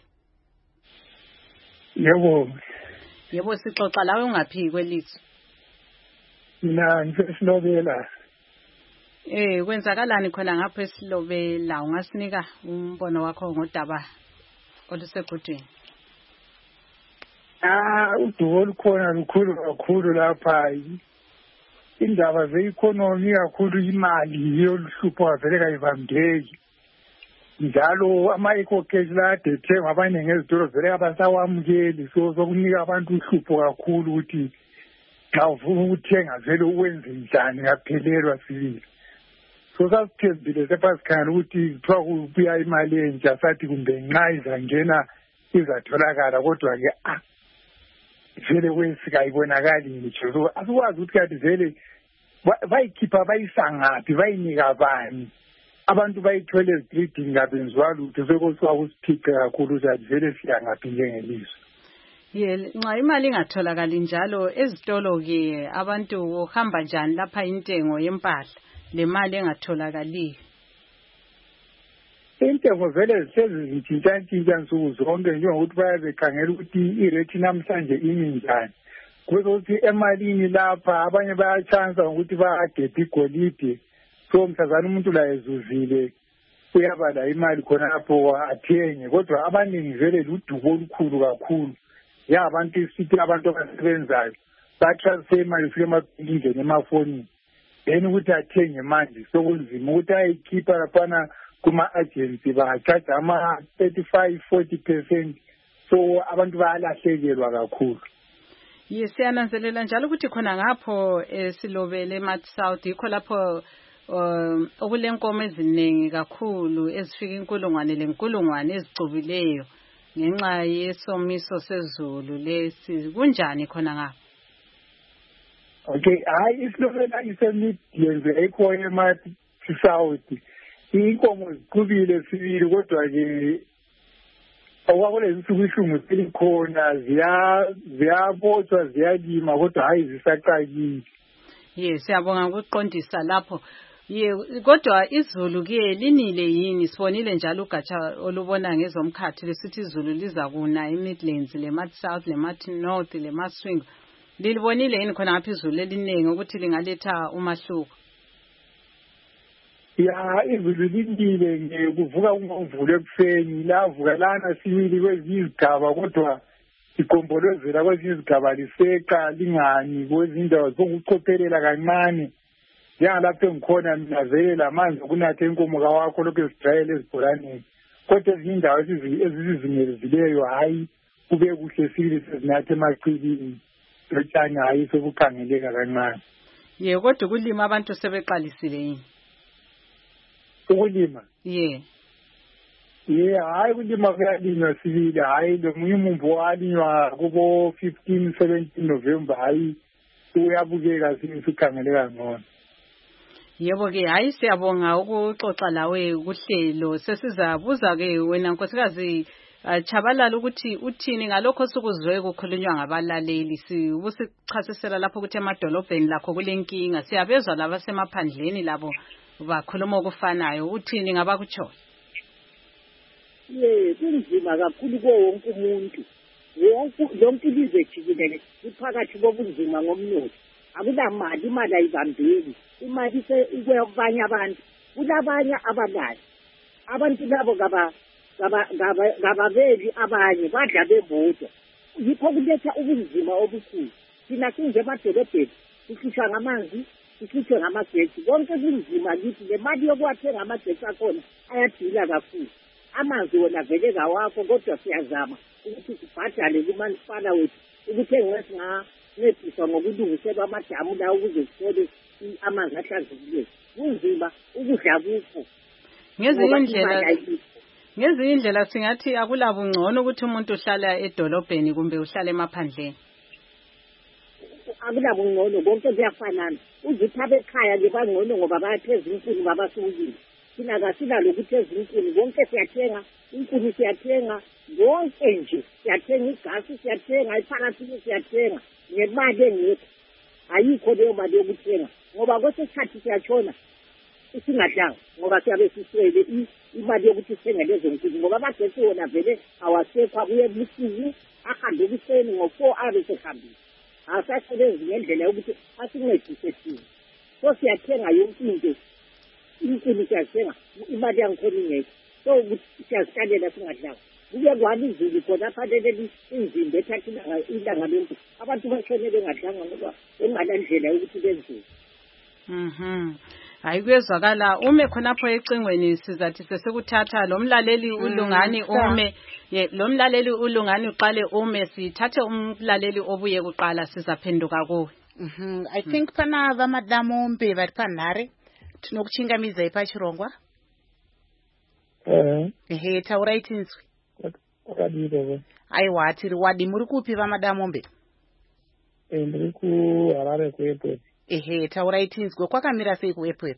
Yebo sixoxa lawe ungaphi kwelizwe? Mina ngisesilobela. Kwenzakalani khona ngapha esilobela? Ungasinika umbono wakho ngodaba olusegudwini? Udubo olukhona lukhulu kakhulu lapha. Indaba ze-economy kakhulu, imali yiyo luhlupho vele kayivambeki. Njalo ama-eco-cash lade ethengwa abaningi ezitolo vele abasawamukeli, so sokunika abantu uhlupho kakhulu ukuthi xa ufuna ukuthenga vele uwenze njani ngaphelelwa sibili. So sasithembile sephasikhangela ukuthi kuthiwa kubuya imali entsha, sathi kumbe nxa izangena izatholakala, kodwa-ke vele kwesikayibonakali ngitsho. So asikwazi ukuthi kanti vele bayikhipha bayisa ngaphi, bayinika bani, abantu bayithole ezitridini ngabenziwa lutho. Sekosiwa kusiphice kakhulu ukuthi vele siya ngaphi njengelizwe. Nxa imali ingatholakali njalo ezitolo-ke abantu uhamba njani lapha intengo yempahla le mali engatholakali? Intengo vele zihlezi zitshintsha nsuku zonke, njengokuthi bayabekhangela ukuthi irate namhlanje imi njani. Kuzokuthi emalini lapha abanye bayachansa ukuthi bayagebha igolide, so mhlazana umuntu la ezuzile uyabala imali khona lapho athenge, kodwa abaningi vele ludubo olukhulu kakhulu. Abantu sithi abantu abasebenzayo batransfer imali ifike emabhilingeni emafonini, then ukuthi athenge manje sokunzima ukuthi ayikhipha laphana kuma-agency bachaja ama-35-40%, so abantu bayalahlekelwa kakhulu. Yes, siyananzelela njalo ukuthi khona ngapho Silobele eMath South yikho lapho okulenkomo eziningi kakhulu ezifika inkulungwane ezicubileyo ngenxa yesomiso sezulu lesi. Kunjani khona ngapho? Okay, hayi isilobela isemidlenze ekho eMath South. Inkomo zicubile sibili kodwa ke awakulezi insuku ishungu selikhona ziyabotshwa ziyalima kodwa hayi zisaqakile. Yes, siyabonga ukuqondisa lapho. Kodwa izulu ke linile yini? Sibonile njalo ugatsha olubona ngezomkhathi lesithi izulu liza kuna eMidlands leMath South leMath North leMath Swing. Lilibonile yini khona ngapha izulu eliningi ukuthi lingaletha umahluko? Ya, izulu lindile ngekuvuka umvulo ekuseni lavuka lana sibili kwezinye izigaba kodwa igombolozela kwezinye izigaba liseqa lingani kwezinye indawo sokucophelela kancane. Njengalapho engikhona mina vele lamanzi okunatha inkomo kawakho lokhu ezijayele ezibhoraneni, kodwa ezinye indawo ezizingelezileyo hayi kube kuhle sibili sezinatha emachibini lotshani hayi sekukhangeleka kancane. Kodwa ukulima abantu sebeqalisile yini? Ukulima? Hayi kulima kuyalinywa sibili, hayi lomunye umumbu walinywa kubo 15-17 November, hayi uyabukeka sibili sikhangeleka ngcono. Yebo ke, hayi siyabonga ukuxoxa lawe kuhlelo. Sesizabuza ke wena nkosikazi Chabalala ukuthi uthini ngalokho sokuzwe kukhulunywa ngabalaleli. Sibusichasisela lapho ukuthi emadolobheni lakho kulenkinga. Siyabezwa laba semaphandleni labo bakhuluma okufanayo. Uthini ngabakutsho? Kunzima kakhulu ko wonke umuntu. Yonke ilizwe jikelele iphakathi kobunzima ngomnotho. Akulamali, imali ayibambeki. Imali ikwabanye abantu. Kulabanye abalayo. Abantu labo ngabaveli abanye badla bebodwa. Yikho kuletha ubunzima obukhulu. Thina sinje emadolobheni sikhishwa ngamanzi, sikhishwe ngamagetsi. Konke kunzima kithi. Le mali yokuwathenga amagetsi akhona ayadila kakhulu. Amanzi wona vele kawakho kodwa siyazama ukuthi sibhadale kumasipala wethu ukuthi engesingancediswa ngokulungiselwa amadamu la ukuze sithole amanzi ahlanzekileyo. Kunzima, ukudla kukho. Ngezinye indlela singathi akulabungcono ukuthi umuntu uhlala edolobheni kumbe uhlala emaphandleni. Akulabungcono, konke kuyafanana. Uzithabe ekhaya nje bangcono ngoba bayapheza inkuni babasukile. Thina kasilalo ukuthi ezinkuni konke siyathenga, inkuni siyathenga, konke nje siyathenga, igasi siyathenga, iparafini siyathenga, ngemali engekho. Ayikho leyo mali yokuthenga ngoba kwesikhathi siyatshona isingadlanga ngoba siyabe siswele imali yokuthi sithenge lezo nkuni ngoba abagesi wona vele awasekho, abuye ebusuku ahambe ekuseni ngo-4 abe sehambile. Asasebenzi ngendlela yokuthi asincedise thina. So siyathenga yonke into, inkuni siyathenga, imali yangikhona ingekho. So siyazikalela singadlanga. Kuye kwani izulu khona phalele inzimba ethatha ilanga lonke. Abantu bashone bengadlanga ngoba bengalandlela yokuthi benziwe. Hayi kuyezwakala ume khonapho ecingweni sizathi sesekuthatha lo mlaleli uLungani ume lo mlaleli uLungani uqale ume sithathe umlaleli obuye kuqala sizaphenduka kuwe. I think pana vamadamombe vari panhare tinokuchingamidzai pachirongwa. Taurai tinzwi. Aiwa tiri wadi muri kupi vamadamombe? Ndiri kuHarare kuAirport. Taurai tinzwi kwakamira sei kuAirport?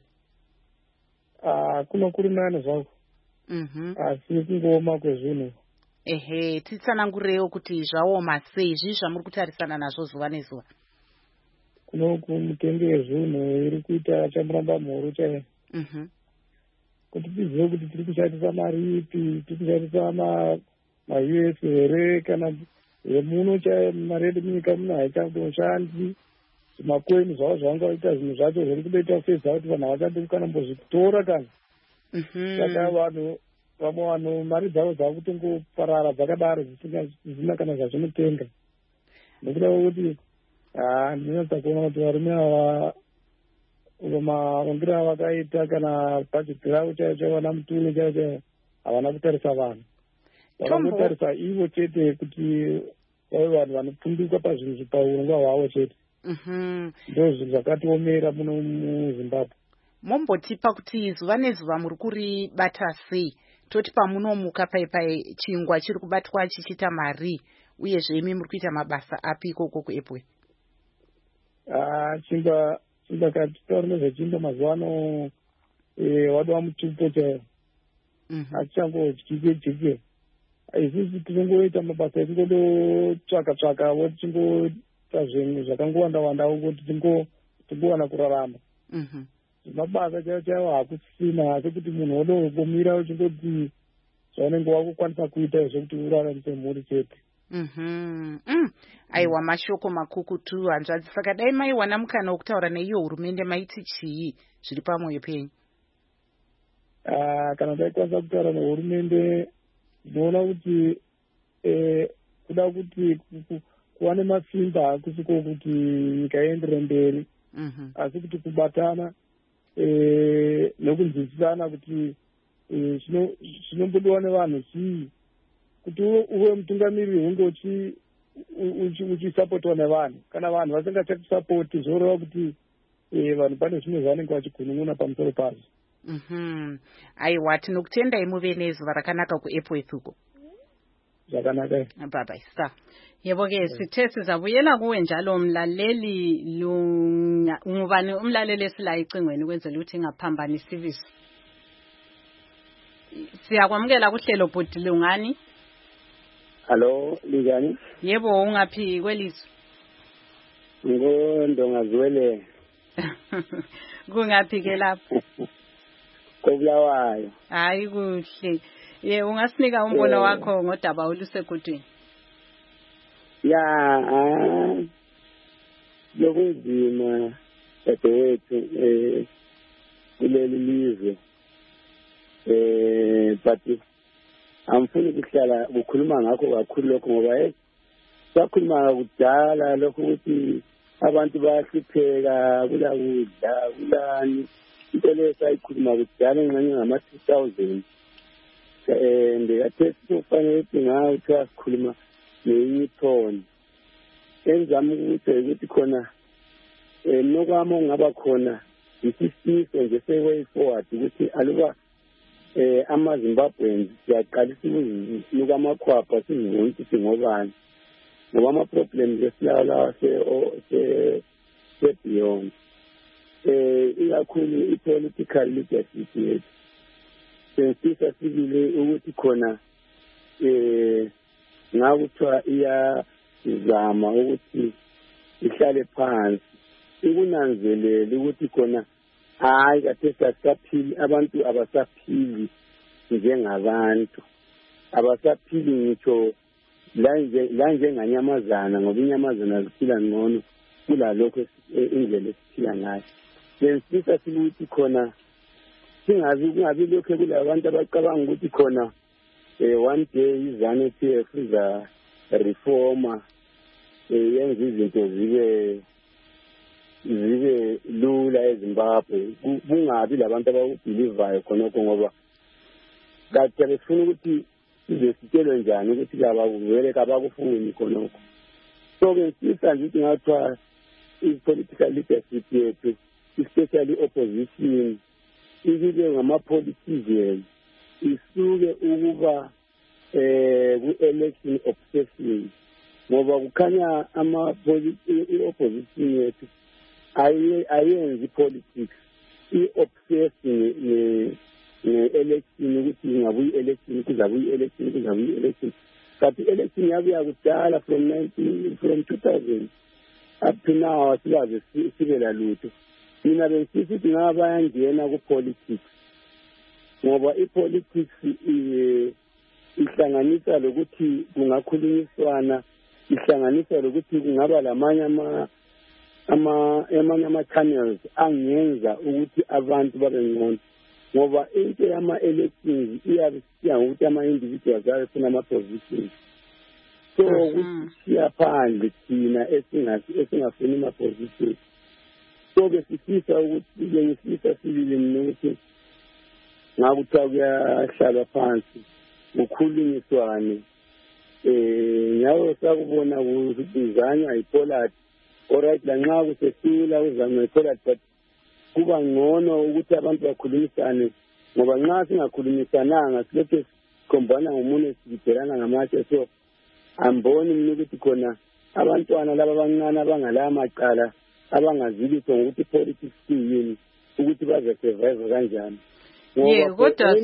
Kuno kuri nani zvangu. Asi kungooma kwezvinhu. Titsanangureiwo kuti zvaoma sei zvii zvamuri kutarisana nazvo zuva nezuva? Kuno kumutengo yezvinhu iri kuita chamuramba mhuru chaiyo. Kuti tizive kuti tiri kushandisa mari ipi, tiri kushandisa ma-US here kana yemuno chaiyo mari yedu munyika muno haichakutoshandi. Makoini zvavo zvangaita zvinhu zvacho zviri kudoita fedza kuti vanhu havachadi kana mbozvitora kana. Saka vamwe vanhu mari dzavo dzakutongoparara dzakadaro zvisina kana zvazvinotenga. Nekuda kwekuti ndinatsa kuona kuti varume ava maongera vakaita kana bhajeti ravo chaicho vana mutuni chaicho havana kutarisa vanhu vakangotarisa ivo chete kuti vave vanhu vanopfumbuka pazvinhu zvipaurongwa hwavo chete. Ndo zvinhu zvakatiomera muno muZimbabwe. Mombotipa kuti zuva nezuva muri kuribata sei? Toti pamunomuka pai chingwa chiri kubatwa chichita mari uyezve imi muri kuita mabasa api ikoko kuEpwe? Chingwa katitaura nezvechingwa mazuva ano wadwa mutupo chaiwo. Achangodyike isusu tinongoita mabasa etingodotsvaka tichingoita zvinhu zvakangowanda kuti tingowana kurarama. Mabasa chaiwo hakusina asi kuti munhu wodongomira uchingoti zvaunenge wakukwanisa kuita zvekuti uraramise mhuri chete. Aiwa, mashoko makukutu hanzvadzi. Saka dai maiwana mukana wokutaura neiyo hurumende maiti chii zviri pamwoyo penyu? Kana taikwanisa kutaura nehurumende ndinoona kuti kuda kuti kuva nemasimba hakusiko kuti nyika iendere mberi, asi kuti kubatana nekunzwisisana kuti zvinombodiwa nevanhu chii, kuti uve mutungamiriri hunge uchisapotwa nevanhu. Kana vanhu vasingachakusapoti zvoreva kuti vanhu pane zvimwe zvanenge vachigunun'una pamusoro pazvo. Aiwa, tinokutendai muve nezuva rakanaka kuEpwe uko. Zvakanaka. Bye star. Yebo-ke sithe sizabuyela kuwe njalo mlaleli ngubani umlaleli esila icingweni kwenzela ukuthi ingaphambani isivisi. Siyakwamukela kuhlelo bhodi lungani? Hello, linjani? Yebo, ungaphi kwelizwe? Ndongazwele. Kungaphi ke lapho? Kobulawayo. Hayi kuhle. Ungasinika umbono wakho ngodaba olusegudwini? Lokunzima dadewethu kuleli lizwe. But amfuni kuhlala kukhuluma ngakho kakhulu lokho ngoba sakhuluma kudala lokho ukuthi abantu bayahlupheka kulakudla kulani into leyo sayikhuluma kudala engxenye ngama-2000 ndikathe kufanele ukuthi ngayo kuthiwa sikhuluma nenye ithoni engizama ukuthi khona nokwami okungaba khona isisiso nje se-way forward ukuthi aluba amaZimbabweans siyaqalisa ukuzinuka amakhwapha sizibona ukuthi ngobani ngoba ama-problems esilawa se-beyond ikakhulu i-political leadership yethu sensisa sibile ukuthi khona ngakuthiwa iyazama ukuthi ihlale phansi ikunanzelele ukuthi khona hayi kade sasaphili abantu abasaphili njengabantu abasaphili ngitsho la njenganyamazana ngoba inyamazana ziphila ngcono kulalokho indlela esiphila ngayo. Sensisa ukuthi khona kungabi lokho kulabantu abacabanga ukuthi khona one day iZANU-PF iza reforma yenza izinto zibe lula eZimbabwe. Kungabi labantu abakubhilivayo khonokho ngoba kade befuna ukuthi sizesitshelwe njani ukuthi kabakuvele kabakufuni khonokho. So-ke nsisa nje ukuthi ngathiwa i-political leadership yethu especially opposition ikibe ngama-politicians isuke ukuba ku-election obsession ngoba kukhanya i-opposition yethu ayenzi politics i-obsessed ne-election ukuthi ingabuyi election kuzabuyi election kuzabuyi election kanti election yabuya kudala from 2000 up to now asilaze sibe lalutho. Mina bengisithi ukuthi ngaba bayangena ku-politics ngoba i-politics ihlanganisa lokuthi kungakhulunyiswana, ihlanganisa lokuthi kungaba lamanye ama-channels angenza ukuthi abantu babe ngcono ngoba into yama-elections iyabe siya ngokuthi ama-individuals ayefuna ama-positions. So ukuthi siyaphandle thina esingafuni ama-positions so besifisa ukuthi ngifisa sibili nokuthi ngakuthiwa kuyahlalwa phansi kukhulunyiswane nyawo sakubona ukuzanya iPollard alright lanxa kusesula uzama iPollard but kuba ngcono ukuthi abantu bakhulumisane ngoba nxa singakhulumisananga silokhu sikhombana ngomunye sibhekana ngamatshe so amboni mina ukuthi khona abantwana laba abancane abangala maqala abangazilitho ngokuthi politics yini ukuthi baze survive kanjani. Kodwa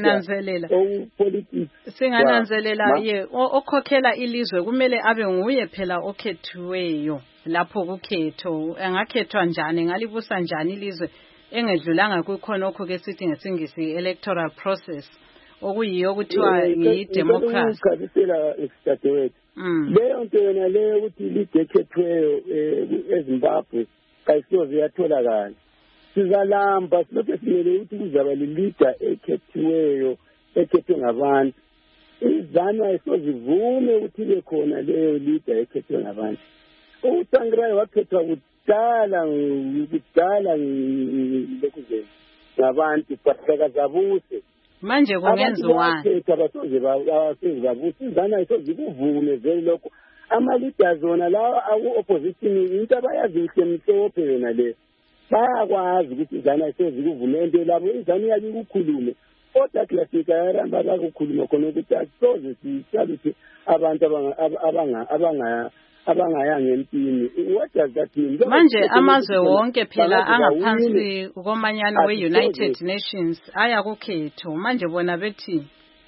singananzelela okhokhela ilizwe kumele abe nguye phela okhethiweyo lapho kukhetho engakhethwa njani ngalibusa njani ilizwe engedlulanga kukhona okho sithi ngesingisi electoral process okuyiyo kuthiwa yi-democracy. Leyo nto yona leyo ukuthi lidekhethiweyo eZimbabwe kayisoze yatholakala. Sizalamba silokhu simele ukuthi kuzaba lilida ekhethiweyo ekhethwe ngabantu. IZANU ayisozivume ukuthi ibe khona leyo lida ekhethwe ngabantu. uTsvangirai wakhethwa kudala lokhu ngabantu basakazabuse manje kungenziwani abasezabuse izana ayisozikuvume vele lokho ama-leaders wona lawa aku-opposition into abayazi kuhle mhlophe yona le bayakwazi ukuthi izana ayisozikuvume ento labo izana iyabe ikukhulume kodwa klasika yaramba bakukhuluma khona ukuthi asisoze sihlale ukuthi abantu abangayanga empini. What does that mean? Manje amazwe wonke phela angaphansi komanyano we-United Nations ayakukhetho manje bona bethi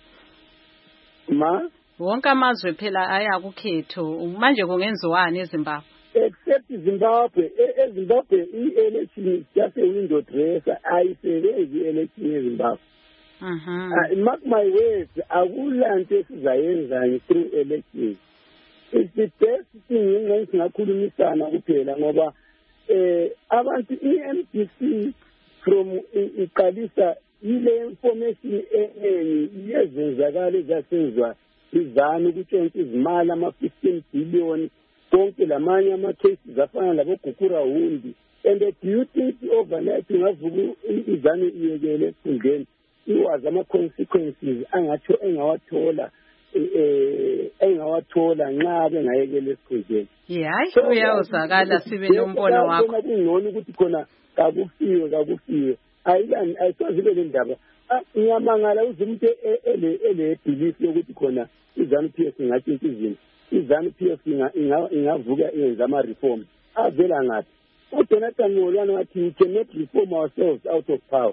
wonke amazwe phela ayakukhetho manje kungenziwani eZimbabwe except Zimbabwe eZimbabwe i-election is just a window dresser ayisebenzi i-election eZimbabwe. Mark my words, akulanto esizayenza through elections. It's the best thing ngakhulumisana kuphela ngoba abantu iMDC from iqalisa ile information eneni yezenzakalo ezasenzwa izana ukutshontsha izimali ama-15 billion konke lamanye ama-cases afana labogukura hundi and do you think overnight ngavuka izana iyekele efundeni iwazi ama-consequences angatsho engawathola nxa bengayekele esikhundleni. Hayi uyawuzakala sibe nombono wakho. Kungcono ukuthi khona kakufiwe ayisoze ibe le ndaba. Ngiyamangala umuntu ele-belief yokuthi khona iZANU-PF ingatshintsha izinto. iZANU-PF ingavuka iyenza ama-reforms avela ngaphi. uJonathan Molwana wathi we cannot reform ourselves out of power.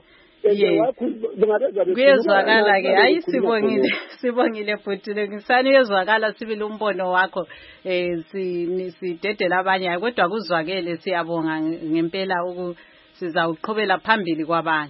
Kuyezwakala ke hayi sibongile futhi ngisani yezwakala sibile umbono wakho sidedela abanye kodwa kuzwakele siyabonga ngempela sizawuqhubela phambili kwabanye.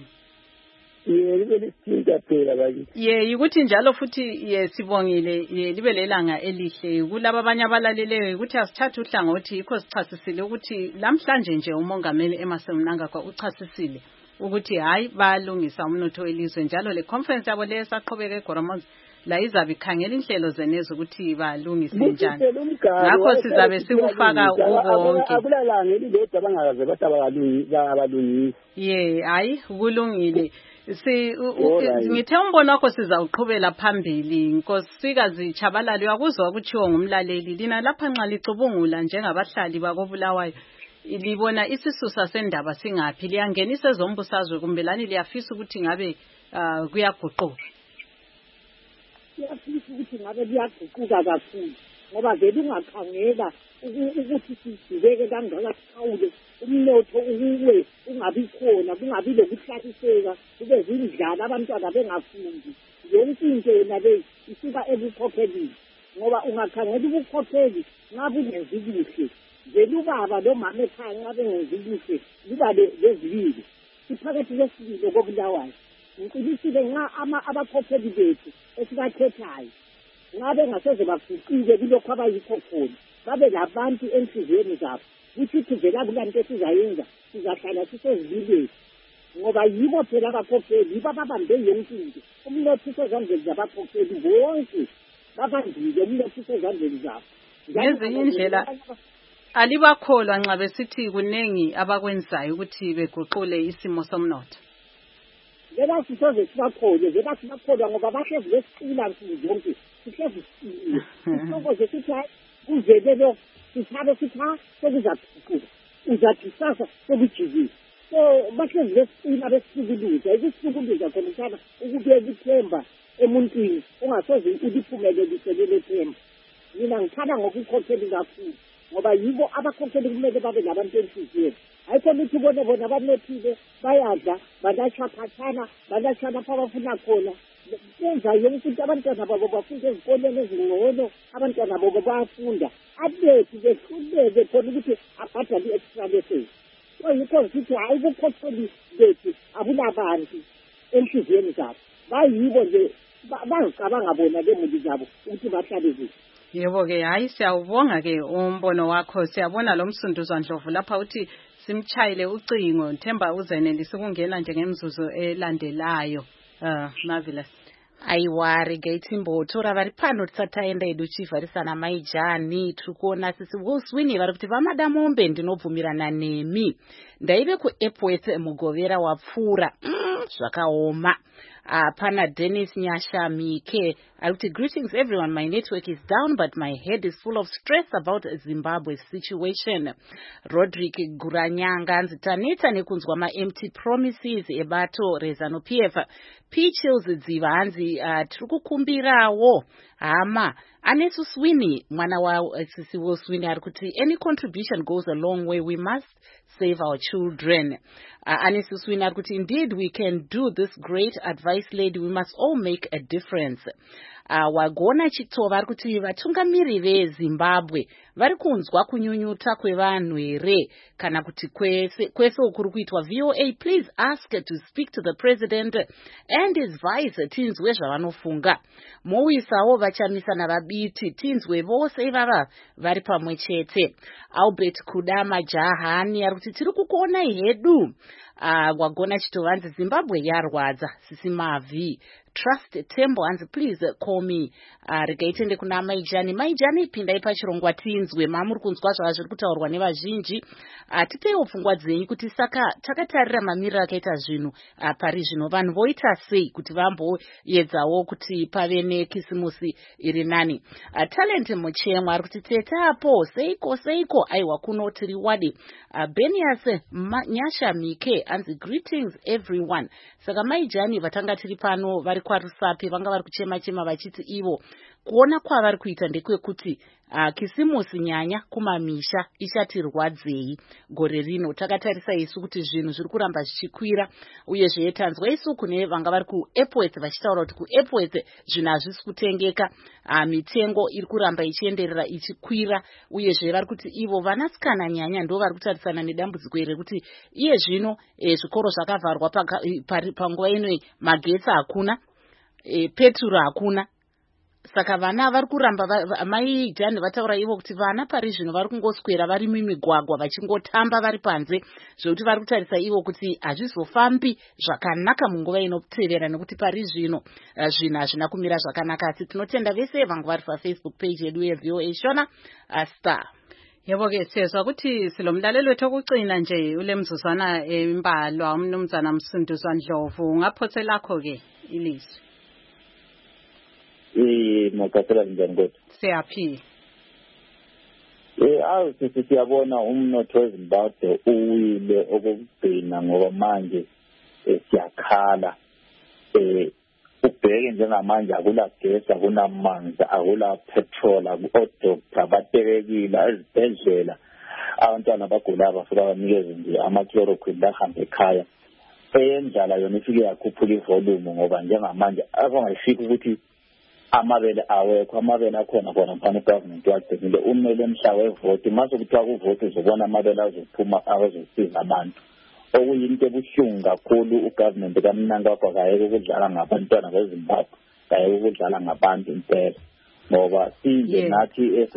Ukuthi njalo futhi sibongile libe lelanga elihle kulabo abanye abalaleleyo ukuthi asithathe uhlangothi yikho sichasisile ukuthi namhlanje nje umongameli Emmerson Mnangagwa uchasisile ukuthi hayi balungisa umnotho welizwe njalo le conference yabo lesaqhubeka eGoromonzi la izabe ikhangela inhlelo zenezwe ukuthi balungise njani ngakho sizabe sikufaka ukonke akulalanga elilodwa bangaze bathi abalungisi hayi kulungile ngithe umbono wakho sizawuqhubela phambili Nkosikazi Tshabalala uyakuzwa ukuthiwa ngumlaleli lina lapha nxa licubungula njengabahlali bakobulawayo libona isisusa sendaba singaphi liyangenisa ezombusazwe kumbe lani liyafisa ukuthi ngabe kuyaguquka siyafisa ukuthi ngabe liyaguquka kakhulu ngoba vele ungakhangela ukuthi sidibeke kangaka sikhawule umnotho uwe ungabi khona kungabi lokuhlahiseka kube zindlala abantwana bengafundi yonke into yona le isuka ebukhokhelini ngoba ungakhangela ubukhokheli ngabe ungenzi kuhle vele ubaba nomama ekhaya nxa bengenzi kuhle liba lezibili siphakathi lesibili okobulawayo ngiqinisile nxa abakhokheli bethu esibakhethayo ngabe ngasoze bafuqile kulokhu abayikho khona babe labantu enhliziyweni zabo ukuthi vela kulanto esizayenza sizahlala sisezibileni ngoba yibo phela abakhokheli yibo ababambe yonke into umnotho usezandleni zabakhokheli bonke babambile umnotho usezandleni zabo ngezinye indlela Alibakholwa nxa besithi kunengi abakwenzayo ukuthi beguqule isimo somnotho. Lela sisoze sibakholwe, lela sibakholwa ngoba bahlezi besicila nsuku zonke. Sihlezi sicile. Isoko nje sithi hayi kuzelelo sithabe sithi ha sekuzaguquka. Uzathi sasa sekujikile. So bahlezi besicila besukuluza. Ikusukuluza khona mthana ukubeka ithemba emuntwini ungasoze uliphumelelise lelo themba. Mina ngithanda ngokukhokheli kakhulu ngoba yibo abakhokheli kumele babe nabantu enhliziyweni. Ayikho ukuthi bona abanothile bayadla banachaphathana banachana abafuna khona benza yonke into abantwana babo bafunda ezikoleni ezingcono abantwana babo bayafunda abethi behluleke khona ukuthi abhadale i-extra lesson. So yikho sithi hayi ukukhokheli bethu akunabantu enhliziyweni zabo bayibo nje bazicabanga bona lemuli zabo ukuthi bahlale kuhle. Yebo ke hayi siyawubonga ke umbono wakho siyabona lo Msunduzwa Ndlovu lapha uthi simchayile ucingo Themba uzenelisa ukungena nje ngemzuzu elandelayo. Marvelous. Aiwari Gaitimbo tora vari pano tisataenda edu chivharisana maijani tikuona sisi Wilswini vari kuti vamadamombe ndinobvumirana nemi ndaive kuEpworth mugovera wapfuura zvakaoma. Pana Dennis Nyashamike ari kuti greetings everyone, my network is down but my head is full of stress about Zimbabwe's situation. Roderick Guranyanga anzi taneta nekunzwa ma-empty promises ebato reZANU-PF. P-Chills Dziva anzi tiri kukumbirawo hama anesu Swini mwana wa sisi Wilswini ari kuti any contribution goes a long way, we must save our children. Anesu Swini ari kuti indeed we can do this, great advice lady, we must all make a difference. Wagona Chitova ari kuti vatungamiri veZimbabwe vari kunzwa kunyunyuta kwevanhu here kana kuti kwese ukuri kuitwa. VOA please ask to speak to the president and his vice tinzwe zvavanofunga. Mowisawo vachamisa navabiti tinzwe vose ivava vari pamwe chete. Albert Kudama Jahani ari kuti tiri kukuona hedu. Wagona Chitova anzi Zimbabwe yarwadza sisi Mavi. Trust Tembo anzi please call me. Regaitende kuna Maijani pindai pachirongwa tinzwe mamuri kunzwa zviri kutaurwa nevazhinji. Tipeiwo pfungwa dzenyu kuti saka takatarira mamiriro akaita zvinhu pari zvino vanhu voita sei kuti vamboedzawo kuti pave nekisimusi iri nani. Talent Muchemwa ari kuti tetapo seiko aiwa kuno tiri wadi. Benias Nyashamike anzi greetings everyone. Saka Maijani vatanga tiri pano vari kwaRusape vanga vari kuchema vachiti ivo kuona kwavari kuita ndekwekuti kisimusi nyanya kumamisha ichatirwadzei gore rino. Takatarisa isu kuti zvinhu zviri kuramba zvichikwira uyezve tanzwa isu kune vanga vari kuEpworth vachitaura kuti kuEpworth zvinhu hazvisi kutengeka, mitengo iri kuramba ichienderera ichikwira uyezve vari kuti ivo vanasikana nyanya ndo vari kutarisana nedambudziko iri kuti iye zvino zvikoro zvakavharwa panguva ino magetsi hakuna, peturu hakuna. Saka vana vari kuramba mai Jani vataura ivo kuti vana pari zvino vari kungoswera vari mumigwagwa vachingotamba vari panze zvokuti vari kutarisa ivo kuti hazvizofambi zvakanaka munguva inotevera nekuti pari zvino zvinhu hazvina kumira zvakanaka. Asi tinotenda vese vangu vari paFacebook page yedu yeVOA Shona Star. Yebo ke siyezwa ukuthi silomlaleli wethu okucina nje ule mzuzwana embalwa umnumzana Msunduzwa Ndlovu ngaphothe lakho ke ilizwi. Makasela njani kodwa? Siyaphila. Awu siyabona umnotho weZimbabwe uwile okugcina ngoba manje siyakhala. Ubheke njengamanje akula gesi, akunamanzi, akula petrol, odokotela batekekile ezibhedlela. Abantwana abagulayo bafika banikeze nje ama-chloroquine bahambe ekhaya. Eyendlala yona ifike yakhuphula ivolume ngoba njengamanje akungayifiki ukuthi amabele awekho, amabele akhona khona mfana government wagcinile umele mhla wevoti mase kuthiwa kuvoti uzobona amabele azophuma azosiza abantu. Okuyinto ebuhlungu kakhulu ugovernment kaMnangagwa kayeke ukudlala ngabantwana beZimbabwe, kayeke ukudlala ngabantu impela ngoba size nathi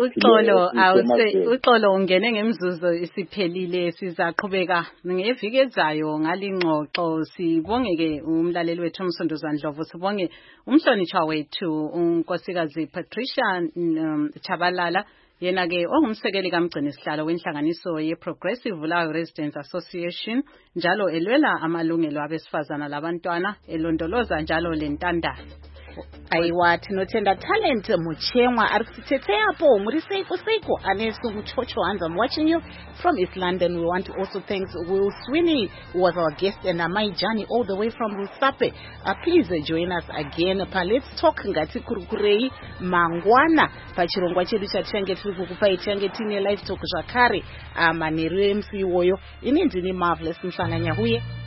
uxolo ungene ngemzuzu isiphelile, sizaqhubeka ngeviki ezayo ngalingxoxo. Sibongeke umlaleli wethu Msunduzwa Ndlovu, sibonge umhlonishwa wethu unkosikazi Patricia Chabalala, Yena ke ongumsekeli kaMgcini Sihlalo wenhlanganiso ye-Progressive Bulawayo Residents Association njalo elwela amalungelo abesifazana labantwana elondoloza njalo lentandane. Aiwa tinotenda Talent Muchemwa arisitete hapo muri seiko anesu muchocho hands. I'm watching you from East London. We want to also thank Will Sweeney, who was our guest, and Amai Jani all the way from Rusape. Please join us again. Let's talk ngati kurukurei mangwana pachirongwa chedu chatenge tiri kukupa ichange tine live talk zvakare manheru MC woyo ini ndini Marvelous Mhlanganya huye